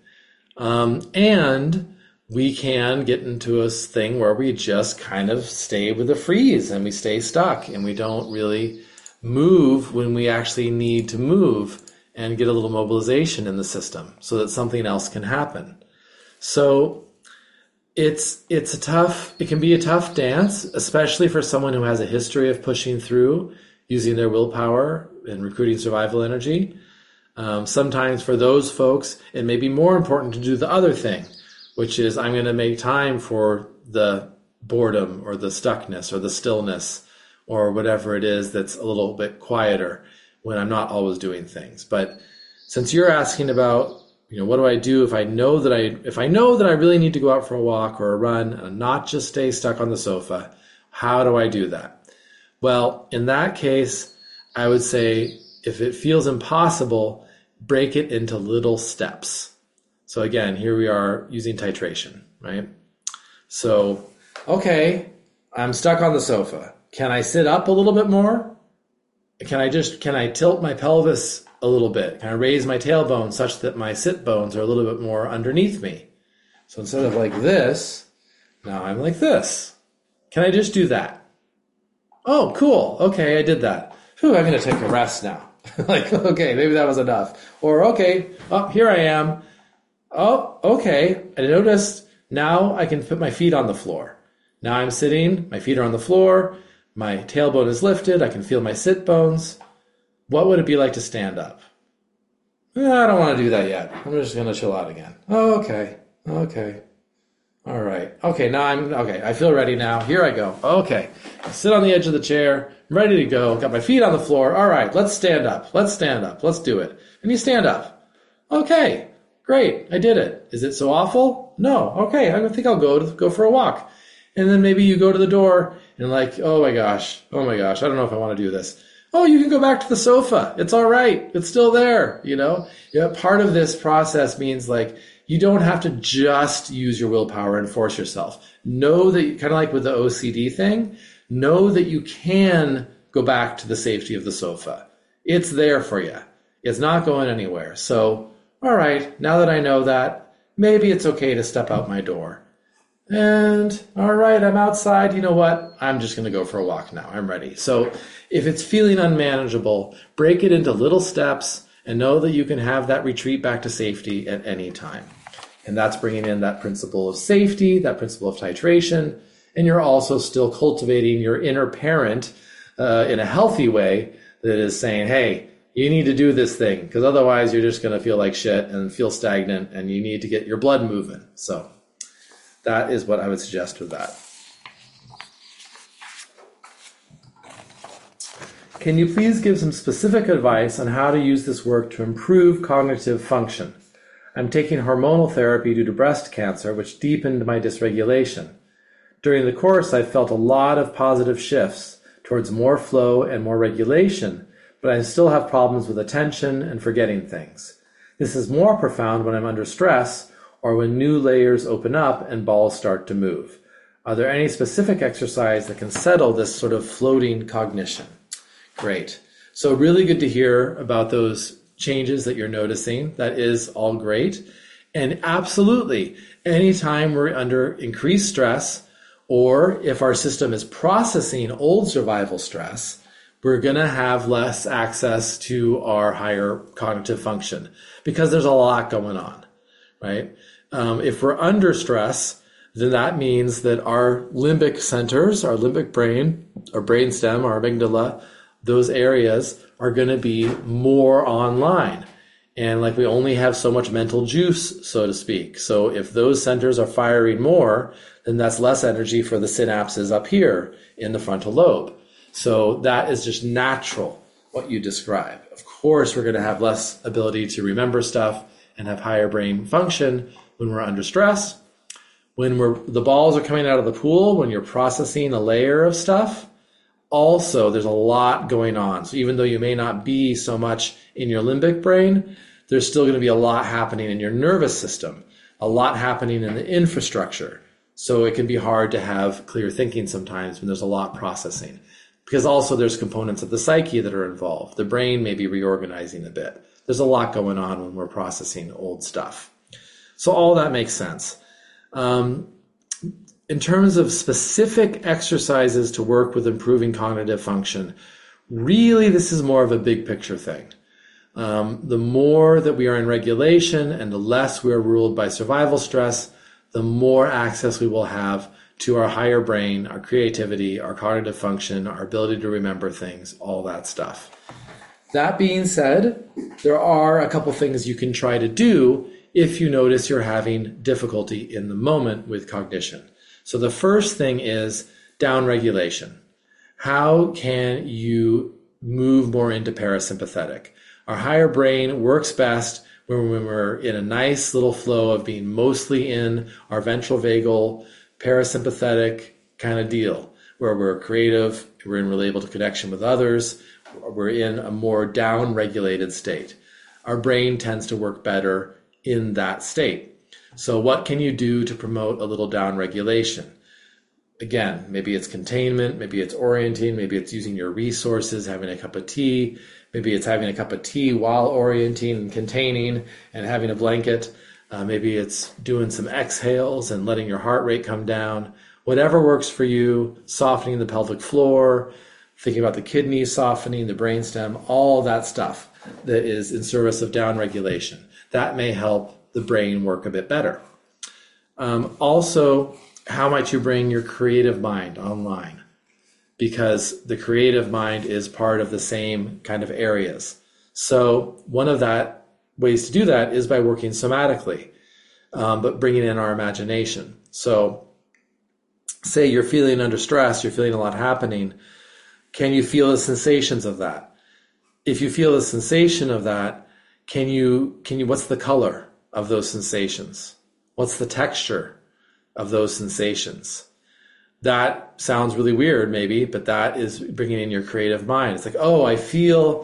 and we can get into a thing where we just kind of stay with a freeze and we stay stuck and we don't really move when we actually need to move and get a little mobilization in the system so that something else can happen. So it can be a tough dance, especially for someone who has a history of pushing through, using their willpower and recruiting survival energy. Sometimes for those folks, it may be more important to do the other thing, which is I'm going to make time for the boredom or the stuckness or the stillness or whatever it is that's a little bit quieter when I'm not always doing things. But since you're asking about, what do I do if I know that I really need to go out for a walk or a run and not just stay stuck on the sofa, how do I do that? Well, in that case, I would say if it feels impossible, break it into little steps. So again, here we are using titration, right? So, okay, I'm stuck on the sofa. Can I sit up a little bit more? Can I tilt my pelvis a little bit? Can I raise my tailbone such that my sit bones are a little bit more underneath me? So instead of like this, now I'm like this. Can I just do that? Oh, cool. Okay, I did that. Phew, I'm going to take a rest now. Like, okay, maybe that was enough. Or, okay, here I am. Oh, okay. I noticed now I can put my feet on the floor. Now I'm sitting, my feet are on the floor, my tailbone is lifted, I can feel my sit bones. What would it be like to stand up? I don't want to do that yet. I'm just going to chill out again. Oh, okay. All right. Okay, I feel ready now. Here I go. Okay. I sit on the edge of the chair, I'm ready to go, got my feet on the floor. All right, let's stand up. Let's do it. And you stand up. Okay. Great, I did it. Is it so awful? No. Okay, I think I'll go for a walk. And then maybe you go to the door and like, oh my gosh, I don't know if I want to do this. Oh, you can go back to the sofa. It's all right. It's still there, Part of this process means like you don't have to just use your willpower and force yourself. Know that, kind of like with the OCD thing, know that you can go back to the safety of the sofa. It's there for you. It's not going anywhere. So, all right, now that I know that, maybe it's okay to step out my door. And all right, I'm outside. You know what? I'm just going to go for a walk now. I'm ready. So if it's feeling unmanageable, break it into little steps and know that you can have that retreat back to safety at any time. And that's bringing in that principle of safety, that principle of titration. And you're also still cultivating your inner parent in a healthy way that is saying, hey, you need to do this thing because otherwise you're just going to feel like shit and feel stagnant and you need to get your blood moving. So that is what I would suggest with that. Can you please give some specific advice on how to use this work to improve cognitive function? I'm taking hormonal therapy due to breast cancer, which deepened my dysregulation. During the course, I felt a lot of positive shifts towards more flow and more regulation, but I still have problems with attention and forgetting things. This is more profound when I'm under stress or when new layers open up and balls start to move. Are there any specific exercise that can settle this sort of floating cognition? Great. So really good to hear about those changes that you're noticing. That is all great. And absolutely, anytime we're under increased stress, or if our system is processing old survival stress, we're going to have less access to our higher cognitive function because there's a lot going on, right? If we're under stress, then that means that our limbic centers, our limbic brain, our brainstem, our amygdala, those areas are going to be more online. And like we only have so much mental juice, so to speak. So if those centers are firing more, then that's less energy for the synapses up here in the frontal lobe. So that is just natural, what you describe. Of course, we're going to have less ability to remember stuff and have higher brain function when we're under stress. When the balls are coming out of the pool, when you're processing a layer of stuff, also there's a lot going on. So even though you may not be so much in your limbic brain, there's still going to be a lot happening in your nervous system, a lot happening in the infrastructure. So it can be hard to have clear thinking sometimes when there's a lot processing. Because also there's components of the psyche that are involved. The brain may be reorganizing a bit. There's a lot going on when we're processing old stuff. So all that makes sense. In terms of specific exercises to work with improving cognitive function, really this is more of a big picture thing. The more that we are in regulation and the less we are ruled by survival stress, the more access we will have to our higher brain, our creativity, our cognitive function, our ability to remember things, all that stuff. That being said, there are a couple things you can try to do if you notice you're having difficulty in the moment with cognition. So the first thing is downregulation. How can you move more into parasympathetic? Our higher brain works best when we're in a nice little flow of being mostly in our ventral vagal, parasympathetic kind of deal, where we're creative, we're in relatable connection with others, we're in a more down-regulated state. Our brain tends to work better in that state. So what can you do to promote a little down-regulation? Again, maybe it's containment, maybe it's orienting, maybe it's using your resources, having a cup of tea, maybe it's having a cup of tea while orienting and containing and having a blanket. Maybe it's doing some exhales and letting your heart rate come down. Whatever works for you, softening the pelvic floor, thinking about the kidneys softening, the brainstem, all that stuff that is in service of down regulation. That may help the brain work a bit better. Also, how might you bring your creative mind online? Because the creative mind is part of the same kind of areas. So one of that ways to do that is by working somatically, but bringing in our imagination. So say you're feeling under stress, you're feeling a lot happening. Can you feel the sensations of that? If you feel the sensation of that, can you, what's the color of those sensations? What's the texture of those sensations? That sounds really weird maybe, but that is bringing in your creative mind. It's like, oh, I feel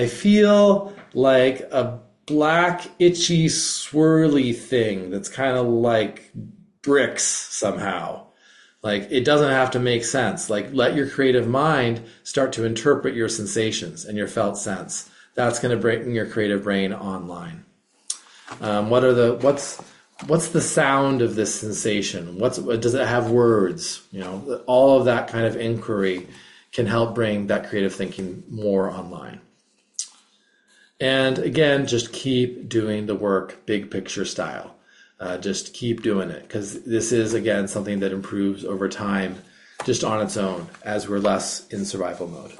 like a black, itchy, swirly thing that's kind of like bricks somehow. Like, it doesn't have to make sense. Like, let your creative mind start to interpret your sensations and your felt sense. That's going to bring your creative brain online. what's the sound of this sensation? Does it have words? All of that kind of inquiry can help bring that creative thinking more online. And again, just keep doing the work, big picture style. Just keep doing it, because this is, again, something that improves over time just on its own as we're less in survival mode.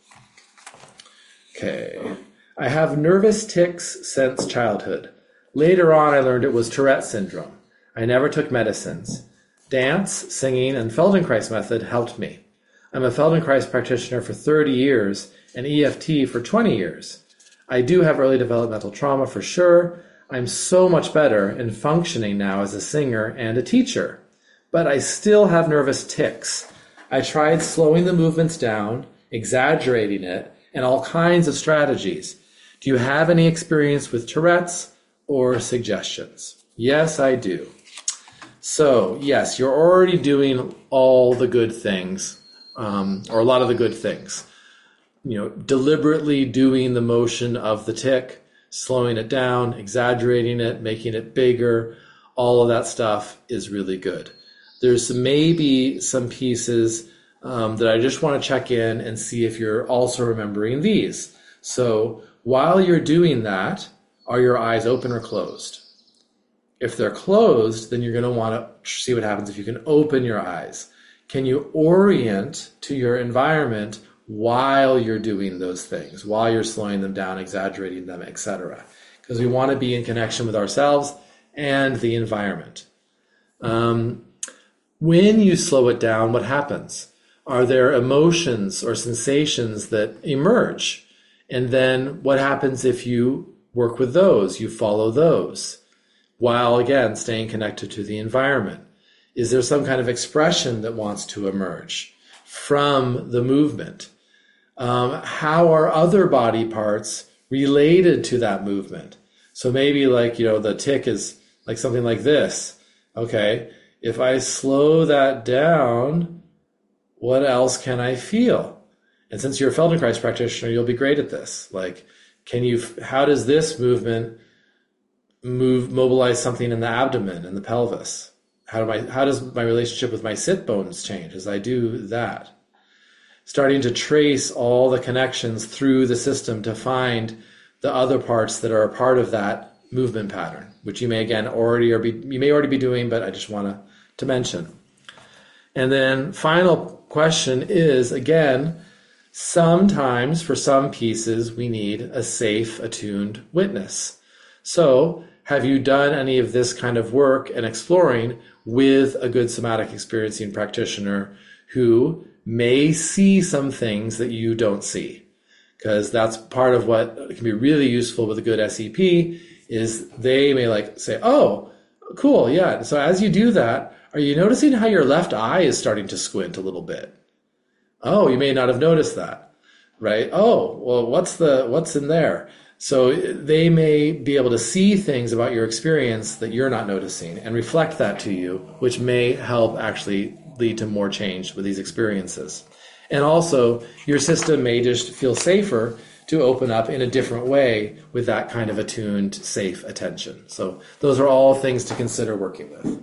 Okay. I have nervous tics since childhood. Later on, I learned it was Tourette syndrome. I never took medicines. Dance, singing, and Feldenkrais method helped me. I'm a Feldenkrais practitioner for 30 years and EFT for 20 years. I do have early developmental trauma for sure. I'm so much better and functioning now as a singer and a teacher. But I still have nervous tics. I tried slowing the movements down, exaggerating it, and all kinds of strategies. Do you have any experience with Tourette's or suggestions? Yes, I do. So, yes, you're already doing all the good things, or a lot of the good things. Deliberately doing the motion of the tic, slowing it down, exaggerating it, making it bigger, all of that stuff is really good. There's maybe some pieces that I just want to check in and see if you're also remembering these. So while you're doing that, are your eyes open or closed? If they're closed, then you're going to want to see what happens if you can open your eyes. Can you orient to your environment while you're doing those things, while you're slowing them down, exaggerating them, etc.? Because we want to be in connection with ourselves and the environment. When you slow it down, what happens? Are there emotions or sensations that emerge? And then what happens if you work with those, you follow those, while again staying connected to the environment? Is there some kind of expression that wants to emerge from the movement? How are other body parts related to that movement? So maybe the tic is like something like this. Okay, if I slow that down, what else can I feel? And since you're a Feldenkrais practitioner, you'll be great at this. How does this movement mobilize something in the abdomen and the pelvis? How does my relationship with my sit bones change as I do that? Starting to trace all the connections through the system to find the other parts that are a part of that movement pattern, which you may already be doing, but I just want to mention. And then final question is, again, sometimes for some pieces we need a safe, attuned witness. So have you done any of this kind of work and exploring with a good somatic experiencing practitioner who may see some things that you don't see? Because that's part of what can be really useful with a good SEP is they may say, oh, cool, yeah. So as you do that, are you noticing how your left eye is starting to squint a little bit? Oh, you may not have noticed that, right? Oh, well, what's in there? So they may be able to see things about your experience that you're not noticing and reflect that to you, which may help actually lead to more change with these experiences. And also, your system may just feel safer to open up in a different way with that kind of attuned, safe attention. So those are all things to consider working with.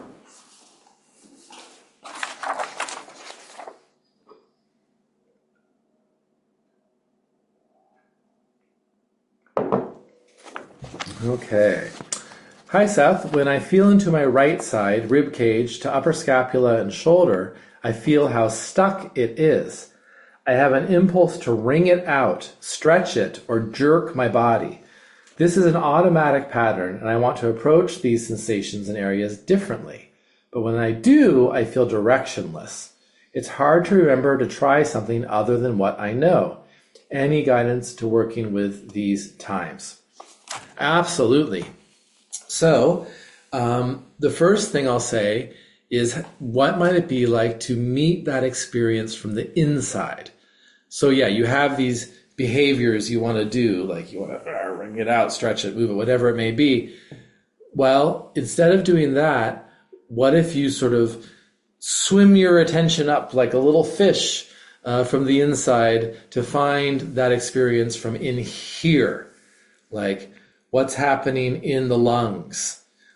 Okay. Hi, Seth. When I feel into my right side, rib cage to upper scapula and shoulder, I feel how stuck it is. I have an impulse to wring it out, stretch it, or jerk my body. This is an automatic pattern, and I want to approach these sensations and areas differently. But when I do, I feel directionless. It's hard to remember to try something other than what I know. Any guidance to working with these times? Absolutely. So, the first thing I'll say is, what might it be like to meet that experience from the inside? So yeah, you have these behaviors you want to do, like you want to wring it out, stretch it, move it, whatever it may be. Well, instead of doing that, what if you sort of swim your attention up like a little fish from the inside to find that experience from in here? Like, what's happening in the lungs?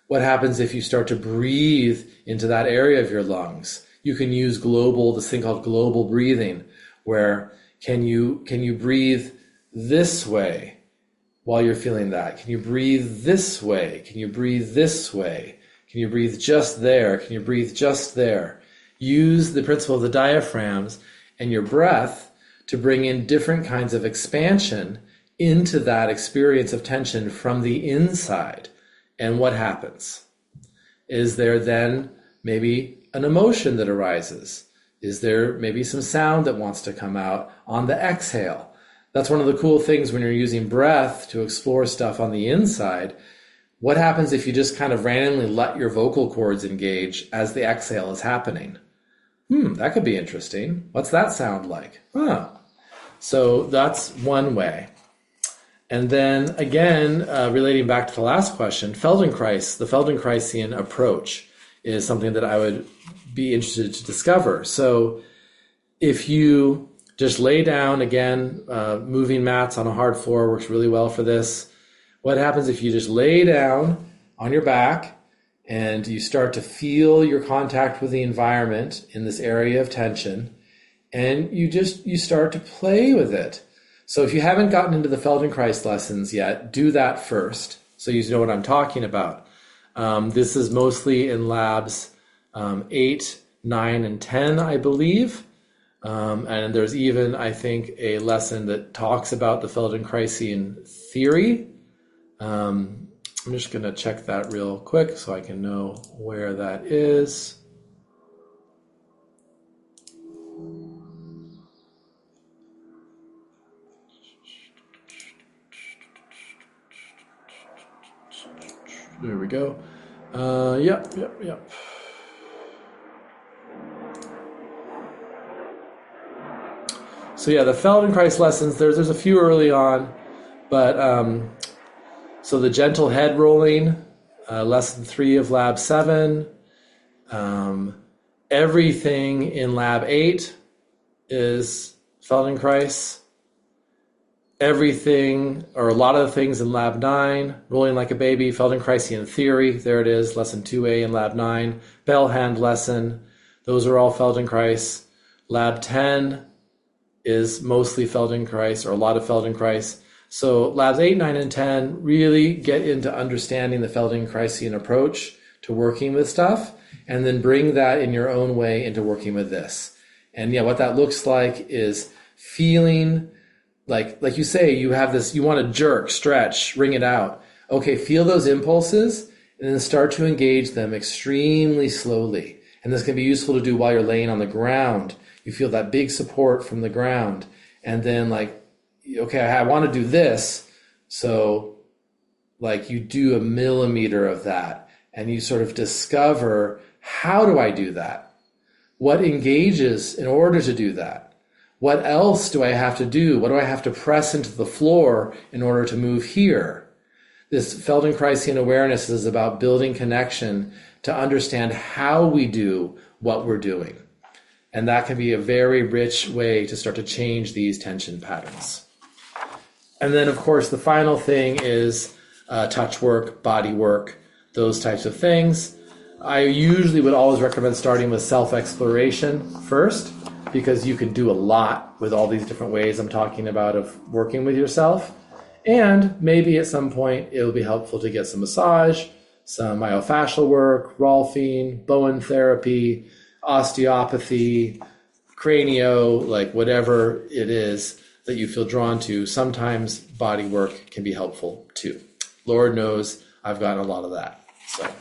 What happens if you start to breathe into that area of your lungs? You can use this thing called global breathing, where can you breathe this way while you're feeling that? Can you breathe this way? Can you breathe this way? Can you breathe just there? Can you breathe just there? Use the principle of the diaphragms and your breath to bring in different kinds of expansion into that experience of tension from the inside. And what happens? Is there then maybe an emotion that arises? Is there maybe some sound that wants to come out on the exhale? That's one of the cool things when you're using breath to explore stuff on the inside. What happens if you just kind of randomly let your vocal cords engage as the exhale is happening? That could be interesting. What's that sound like? So that's one way. And then again, relating back to the last question, the Feldenkrais approach is something that I would be interested to discover. So if you just lay down, again, moving mats on a hard floor works really well for this. What happens if you just lay down on your back and you start to feel your contact with the environment in this area of tension, and you start to play with it? So if you haven't gotten into the Feldenkrais lessons yet, do that first so you know what I'm talking about. This is mostly in labs 8, 9, and 10, I believe. And there's even, I think, a lesson that talks about the Feldenkraisian theory. I'm just going to check that real quick so I can know where that is. There we go. Yep. So yeah, the Feldenkrais lessons, there's a few early on, but so the gentle head rolling, lesson 3 of lab 7, everything in lab 8 is Feldenkrais. Everything, or a lot of the things in lab 9, rolling like a baby, Feldenkraisian theory, there it is, lesson 2A in lab 9, bell hand lesson, those are all Feldenkrais. Lab 10 is mostly Feldenkrais, or a lot of Feldenkrais. So labs 8, 9, and 10 really get into understanding the Feldenkraisian approach to working with stuff, and then bring that in your own way into working with this. And yeah, what that looks like is feeling like you say, you have this, you want to jerk, stretch, wring it out. Okay, feel those impulses and then start to engage them extremely slowly. And this can be useful to do while you're laying on the ground. You feel that big support from the ground. And then okay, I want to do this. So you do a millimeter of that and you sort of discover, how do I do that? What engages in order to do that? What else do I have to do? What do I have to press into the floor in order to move here? This Feldenkraisian awareness is about building connection to understand how we do what we're doing. And that can be a very rich way to start to change these tension patterns. And then, of course, the final thing is touch work, body work, those types of things. I usually would always recommend starting with self-exploration first, because you can do a lot with all these different ways I'm talking about of working with yourself. And maybe at some point it'll be helpful to get some massage, some myofascial work, Rolfing, Bowen therapy, osteopathy, cranio, whatever it is that you feel drawn to. Sometimes body work can be helpful too. Lord knows I've gotten a lot of that. So,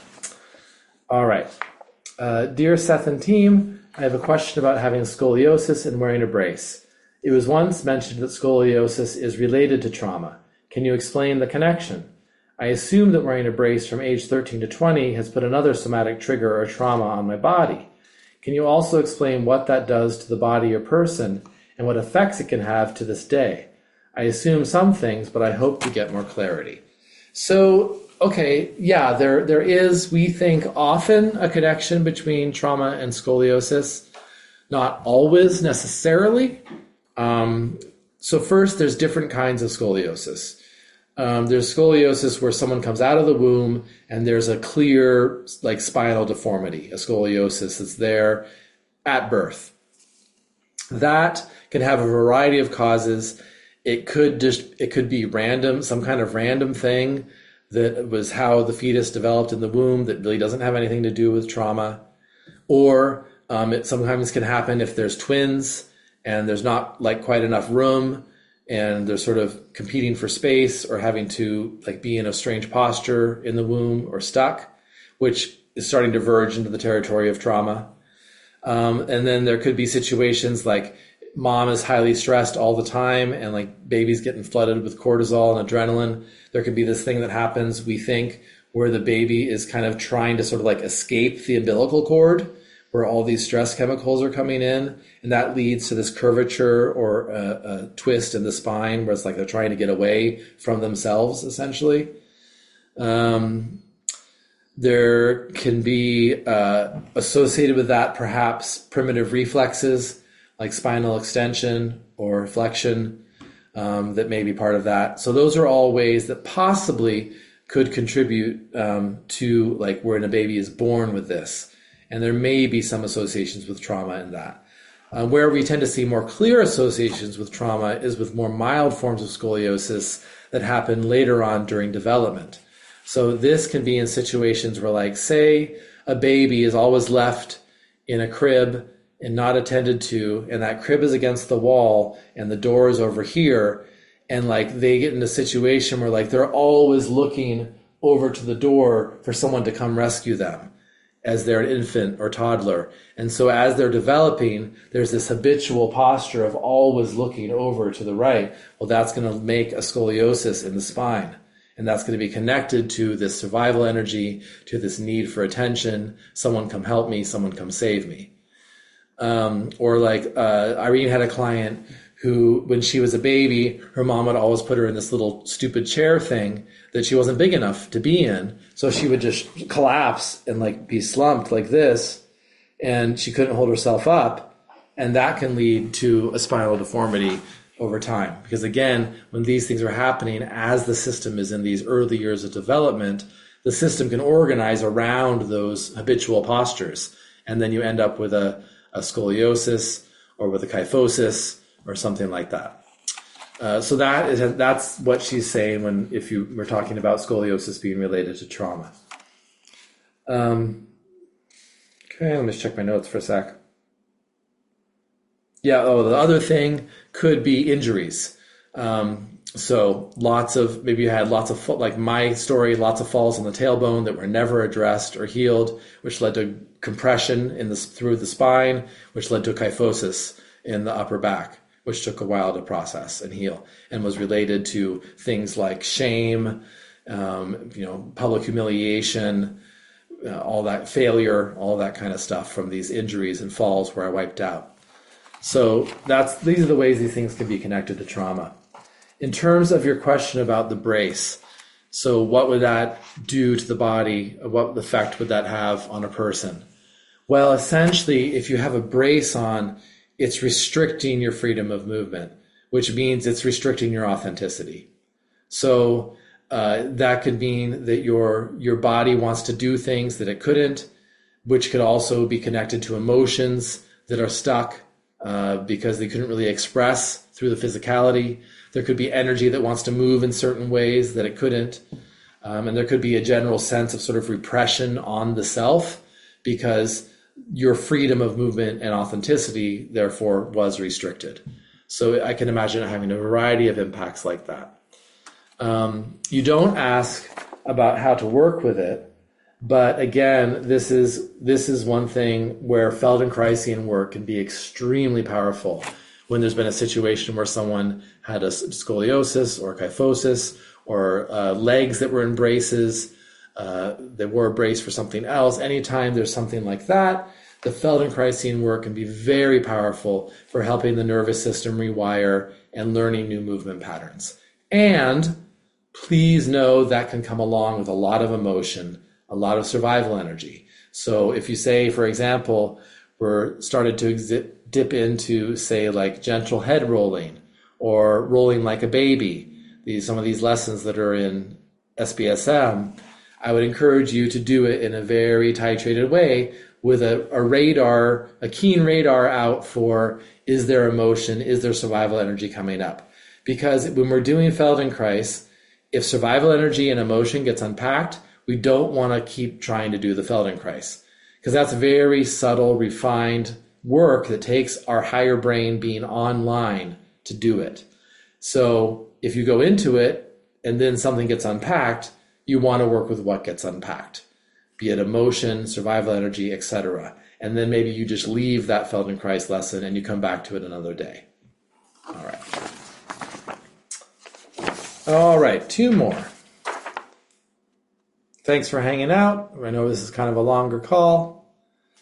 all right. Dear Seth and team, I have a question about having scoliosis and wearing a brace. It was once mentioned that scoliosis is related to trauma. Can you explain the connection? I assume that wearing a brace from age 13 to 20 has put another somatic trigger or trauma on my body. Can you also explain what that does to the body or person and what effects it can have to this day? I assume some things, but I hope to get more clarity. So, okay, yeah, there is, we think, often a connection between trauma and scoliosis. Not always necessarily. So first, there's different kinds of scoliosis. There's scoliosis where someone comes out of the womb and there's a clear like spinal deformity, a scoliosis that's there at birth. That can have a variety of causes. It could be random, some kind of random thing that was how the fetus developed in the womb that really doesn't have anything to do with trauma. Or it sometimes can happen if there's twins and there's not like quite enough room and they're sort of competing for space or having to like be in a strange posture in the womb or stuck, which is starting to verge into the territory of trauma. And then there could be situations like mom is highly stressed all the time and like baby's getting flooded with cortisol and adrenaline. There could be this thing that happens, we think, where the baby is kind of trying to sort of like escape the umbilical cord where all these stress chemicals are coming in. And that leads to this curvature or a twist in the spine where it's like they're trying to get away from themselves, essentially. There can be associated with that perhaps primitive reflexes like spinal extension or flexion that may be part of that. So those are all ways that possibly could contribute to like when a baby is born with this. And there may be some associations with trauma in that. Where we tend to see more clear associations with trauma is with more mild forms of scoliosis that happen later on during development. So this can be in situations where, like, say a baby is always left in a crib and not attended to, and that crib is against the wall and the door is over here, and like they get in a situation where like they're always looking over to the door for someone to come rescue them as they're an infant or toddler. And so as they're developing, there's this habitual posture of always looking over to the right. Well, that's going to make a scoliosis in the spine. And that's going to be connected to this survival energy, to this need for attention. Someone come help me, someone come save me. Irene had a client who, when she was a baby, her mom would always put her in this little stupid chair thing that she wasn't big enough to be in. So she would just collapse and like be slumped like this, and she couldn't hold herself up. And that can lead to a spinal deformity over time. Because again, when these things are happening, as the system is in these early years of development, the system can organize around those habitual postures. And then you end up with a scoliosis or with a kyphosis or something like that. So that's what she's saying if you were talking about scoliosis being related to trauma. Okay, let me just check my notes for a sec. Yeah, the other thing could be injuries. So maybe you had lots of, like my story, lots of falls on the tailbone that were never addressed or healed, which led to compression through the spine, which led to a kyphosis in the upper back, which took a while to process and heal, and was related to things like shame, public humiliation, all that failure, all that kind of stuff from these injuries and falls where I wiped out. So these are the ways these things can be connected to trauma. In terms of your question about the brace, so what would that do to the body? What effect would that have on a person? Well, essentially, if you have a brace on, it's restricting your freedom of movement, which means it's restricting your authenticity. So that could mean that your body wants to do things that it couldn't, which could also be connected to emotions that are stuck because they couldn't really express through the physicality. There could be energy that wants to move in certain ways that it couldn't. And there could be a general sense of sort of repression on the self because your freedom of movement and authenticity, therefore, was restricted. So I can imagine having a variety of impacts like that. You don't ask about how to work with it, but again, this is one thing where Feldenkrais work can be extremely powerful when there's been a situation where someone had a scoliosis or kyphosis or legs that were in braces, they wore a brace for something else. Anytime there's something like that, the Feldenkrais work can be very powerful for helping the nervous system rewire and learning new movement patterns. And please know that can come along with a lot of emotion, a lot of survival energy. So if you say, for example, we're started to dip into, say, like gentle head rolling or rolling like a baby, some of these lessons that are in SBSM, I would encourage you to do it in a very titrated way with a keen radar out for, is there emotion, is there survival energy coming up? Because when we're doing Feldenkrais, if survival energy and emotion gets unpacked, we don't want to keep trying to do the Feldenkrais, because that's very subtle, refined work that takes our higher brain being online to do it. So if you go into it and then something gets unpacked, you want to work with what gets unpacked, be it emotion, survival energy, etc. And then maybe you just leave that Feldenkrais lesson and you come back to it another day. All right. All right, 2 more. Thanks for hanging out. I know this is kind of a longer call.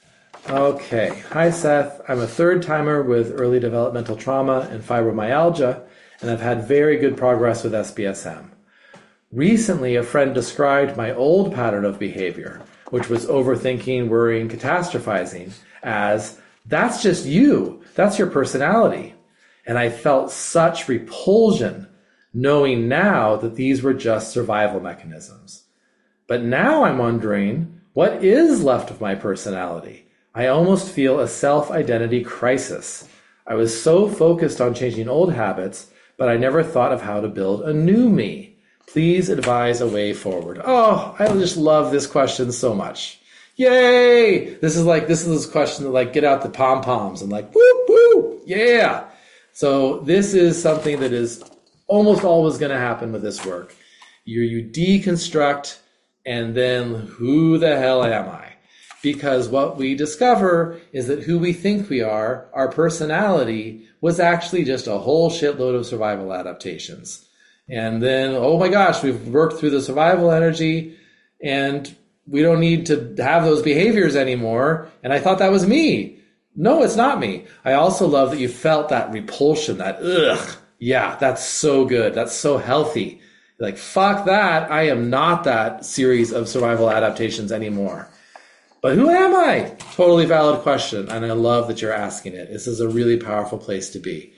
Okay. Hi, Seth. I'm a third timer with early developmental trauma and fibromyalgia, and I've had very good progress with SBSM. Recently, a friend described my old pattern of behavior, which was overthinking, worrying, catastrophizing, as, that's just you. That's your personality. And I felt such repulsion knowing now that these were just survival mechanisms. But now I'm wondering, what is left of my personality? I almost feel a self-identity crisis. I was so focused on changing old habits, but I never thought of how to build a new me. Please advise a way forward. Oh, I just love this question so much. Yay! This is this question that get out the pom-poms and whoop, whoop, yeah. So this is something that is almost always going to happen with this work. You deconstruct, and then who the hell am I? Because what we discover is that who we think we are, our personality, was actually just a whole shitload of survival adaptations. And then, oh my gosh, we've worked through the survival energy, and we don't need to have those behaviors anymore. And I thought that was me. No, it's not me. I also love that you felt that repulsion, that ugh. Yeah, that's so good. That's so healthy. Fuck that. I am not that series of survival adaptations anymore. But who am I? Totally valid question. And I love that you're asking it. This is a really powerful place to be.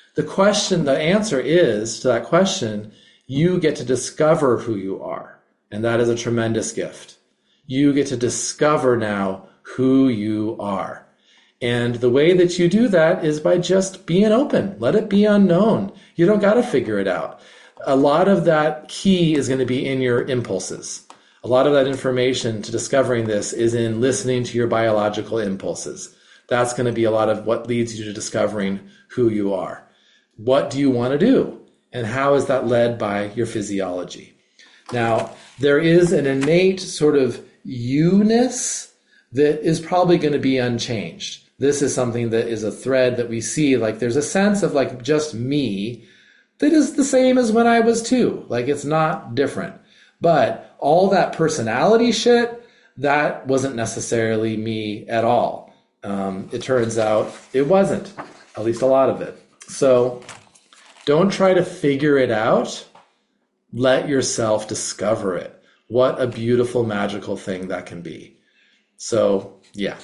The answer is to that question, you get to discover who you are. And that is a tremendous gift. You get to discover now who you are. And the way that you do that is by just being open. Let it be unknown. You don't got to figure it out. A lot of that key is going to be in your impulses. A lot of that information to discovering this is in listening to your biological impulses. That's going to be a lot of what leads you to discovering who you are. What do you want to do? And how is that led by your physiology? Now, there is an innate sort of you-ness that is probably going to be unchanged. This is something that is a thread that we see, there's a sense of just me that is the same as when I was 2. It's not different. But all that personality shit, that wasn't necessarily me at all. It turns out it wasn't, at least a lot of it. So don't try to figure it out. Let yourself discover it. What a beautiful, magical thing that can be. So, yeah.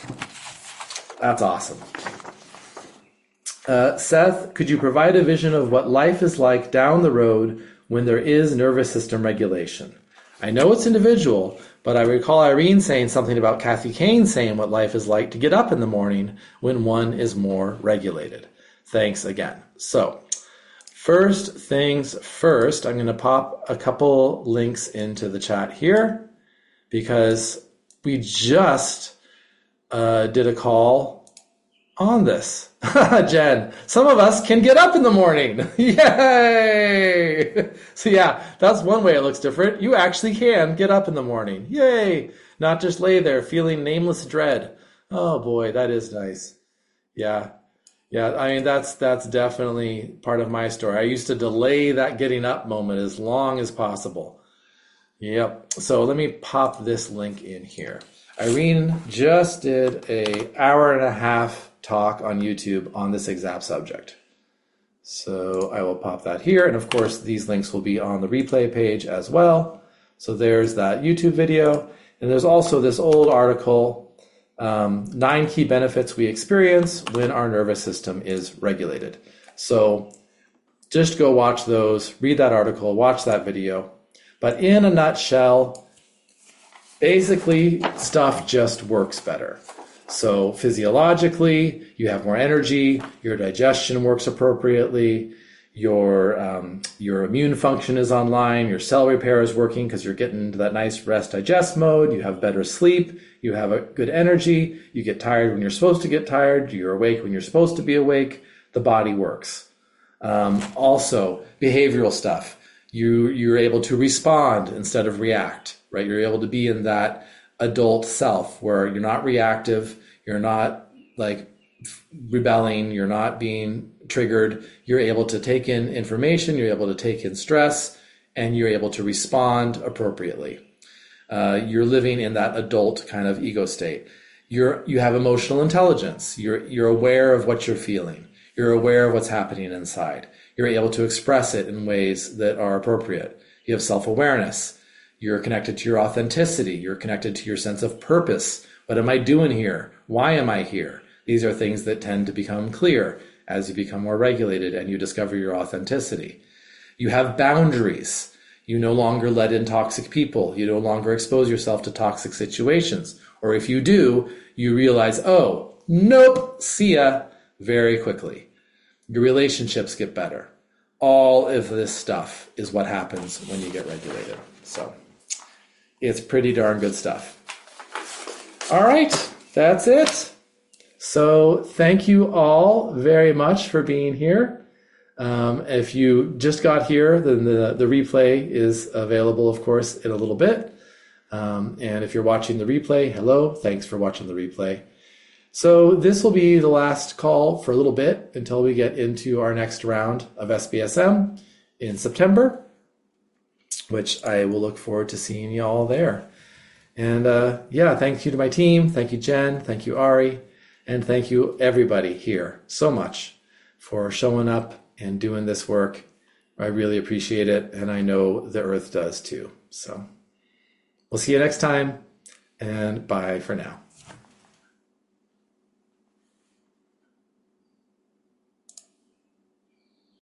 That's awesome. Seth, could you provide a vision of what life is like down the road when there is nervous system regulation? I know it's individual, but I recall Irene saying something about Kathy Kane saying what life is like to get up in the morning when one is more regulated. Thanks again. So, first things first, I'm going to pop a couple links into the chat here because we just did a call on this. Jen, some of us can get up in the morning. Yay! So yeah, that's one way it looks different. You actually can get up in the morning. Yay! Not just lay there feeling nameless dread. Oh boy, that is nice. Yeah. Yeah, I mean, that's definitely part of my story. I used to delay that getting up moment as long as possible. Yep. So let me pop this link in here. Irene just did an hour and a half talk on YouTube on this exact subject. So I will pop that here. And of course, these links will be on the replay page as well. So there's that YouTube video. And there's also this old article, 9 key benefits we experience when our nervous system is regulated. So just go watch those, read that article, watch that video. But in a nutshell, basically, stuff just works better. So physiologically, you have more energy, your digestion works appropriately, your immune function is online, your cell repair is working because you're getting into that nice rest digest mode, you have better sleep, you have a good energy, you get tired when you're supposed to get tired, you're awake when you're supposed to be awake, the body works. Also, behavioral stuff. You're able to respond instead of react, right? You're able to be in that adult self where you're not reactive, you're not like rebelling, you're not being triggered. You're able to take in information, you're able to take in stress, and you're able to respond appropriately. You're living in that adult kind of ego state. You have emotional intelligence. You're aware of what you're feeling. You're aware of what's happening inside. You're able to express it in ways that are appropriate. You have self-awareness. You're connected to your authenticity. You're connected to your sense of purpose. What am I doing here? Why am I here? These are things that tend to become clear as you become more regulated and you discover your authenticity. You have boundaries. You no longer let in toxic people. You no longer expose yourself to toxic situations. Or if you do, you realize, oh, nope, see ya, very quickly. Your relationships get better. All of this stuff is what happens when you get regulated. So it's pretty darn good stuff. All right, that's it. So thank you all very much for being here. If you just got here, then the replay is available, of course, in a little bit. And if you're watching the replay, hello, thanks for watching the replay. So this will be the last call for a little bit until we get into our next round of SBSM in September, which I will look forward to seeing you all there. And thank you to my team. Thank you, Jen. Thank you, Ari. And thank you, everybody here, so much for showing up and doing this work. I really appreciate it, and I know the Earth does too. So we'll see you next time, and bye for now.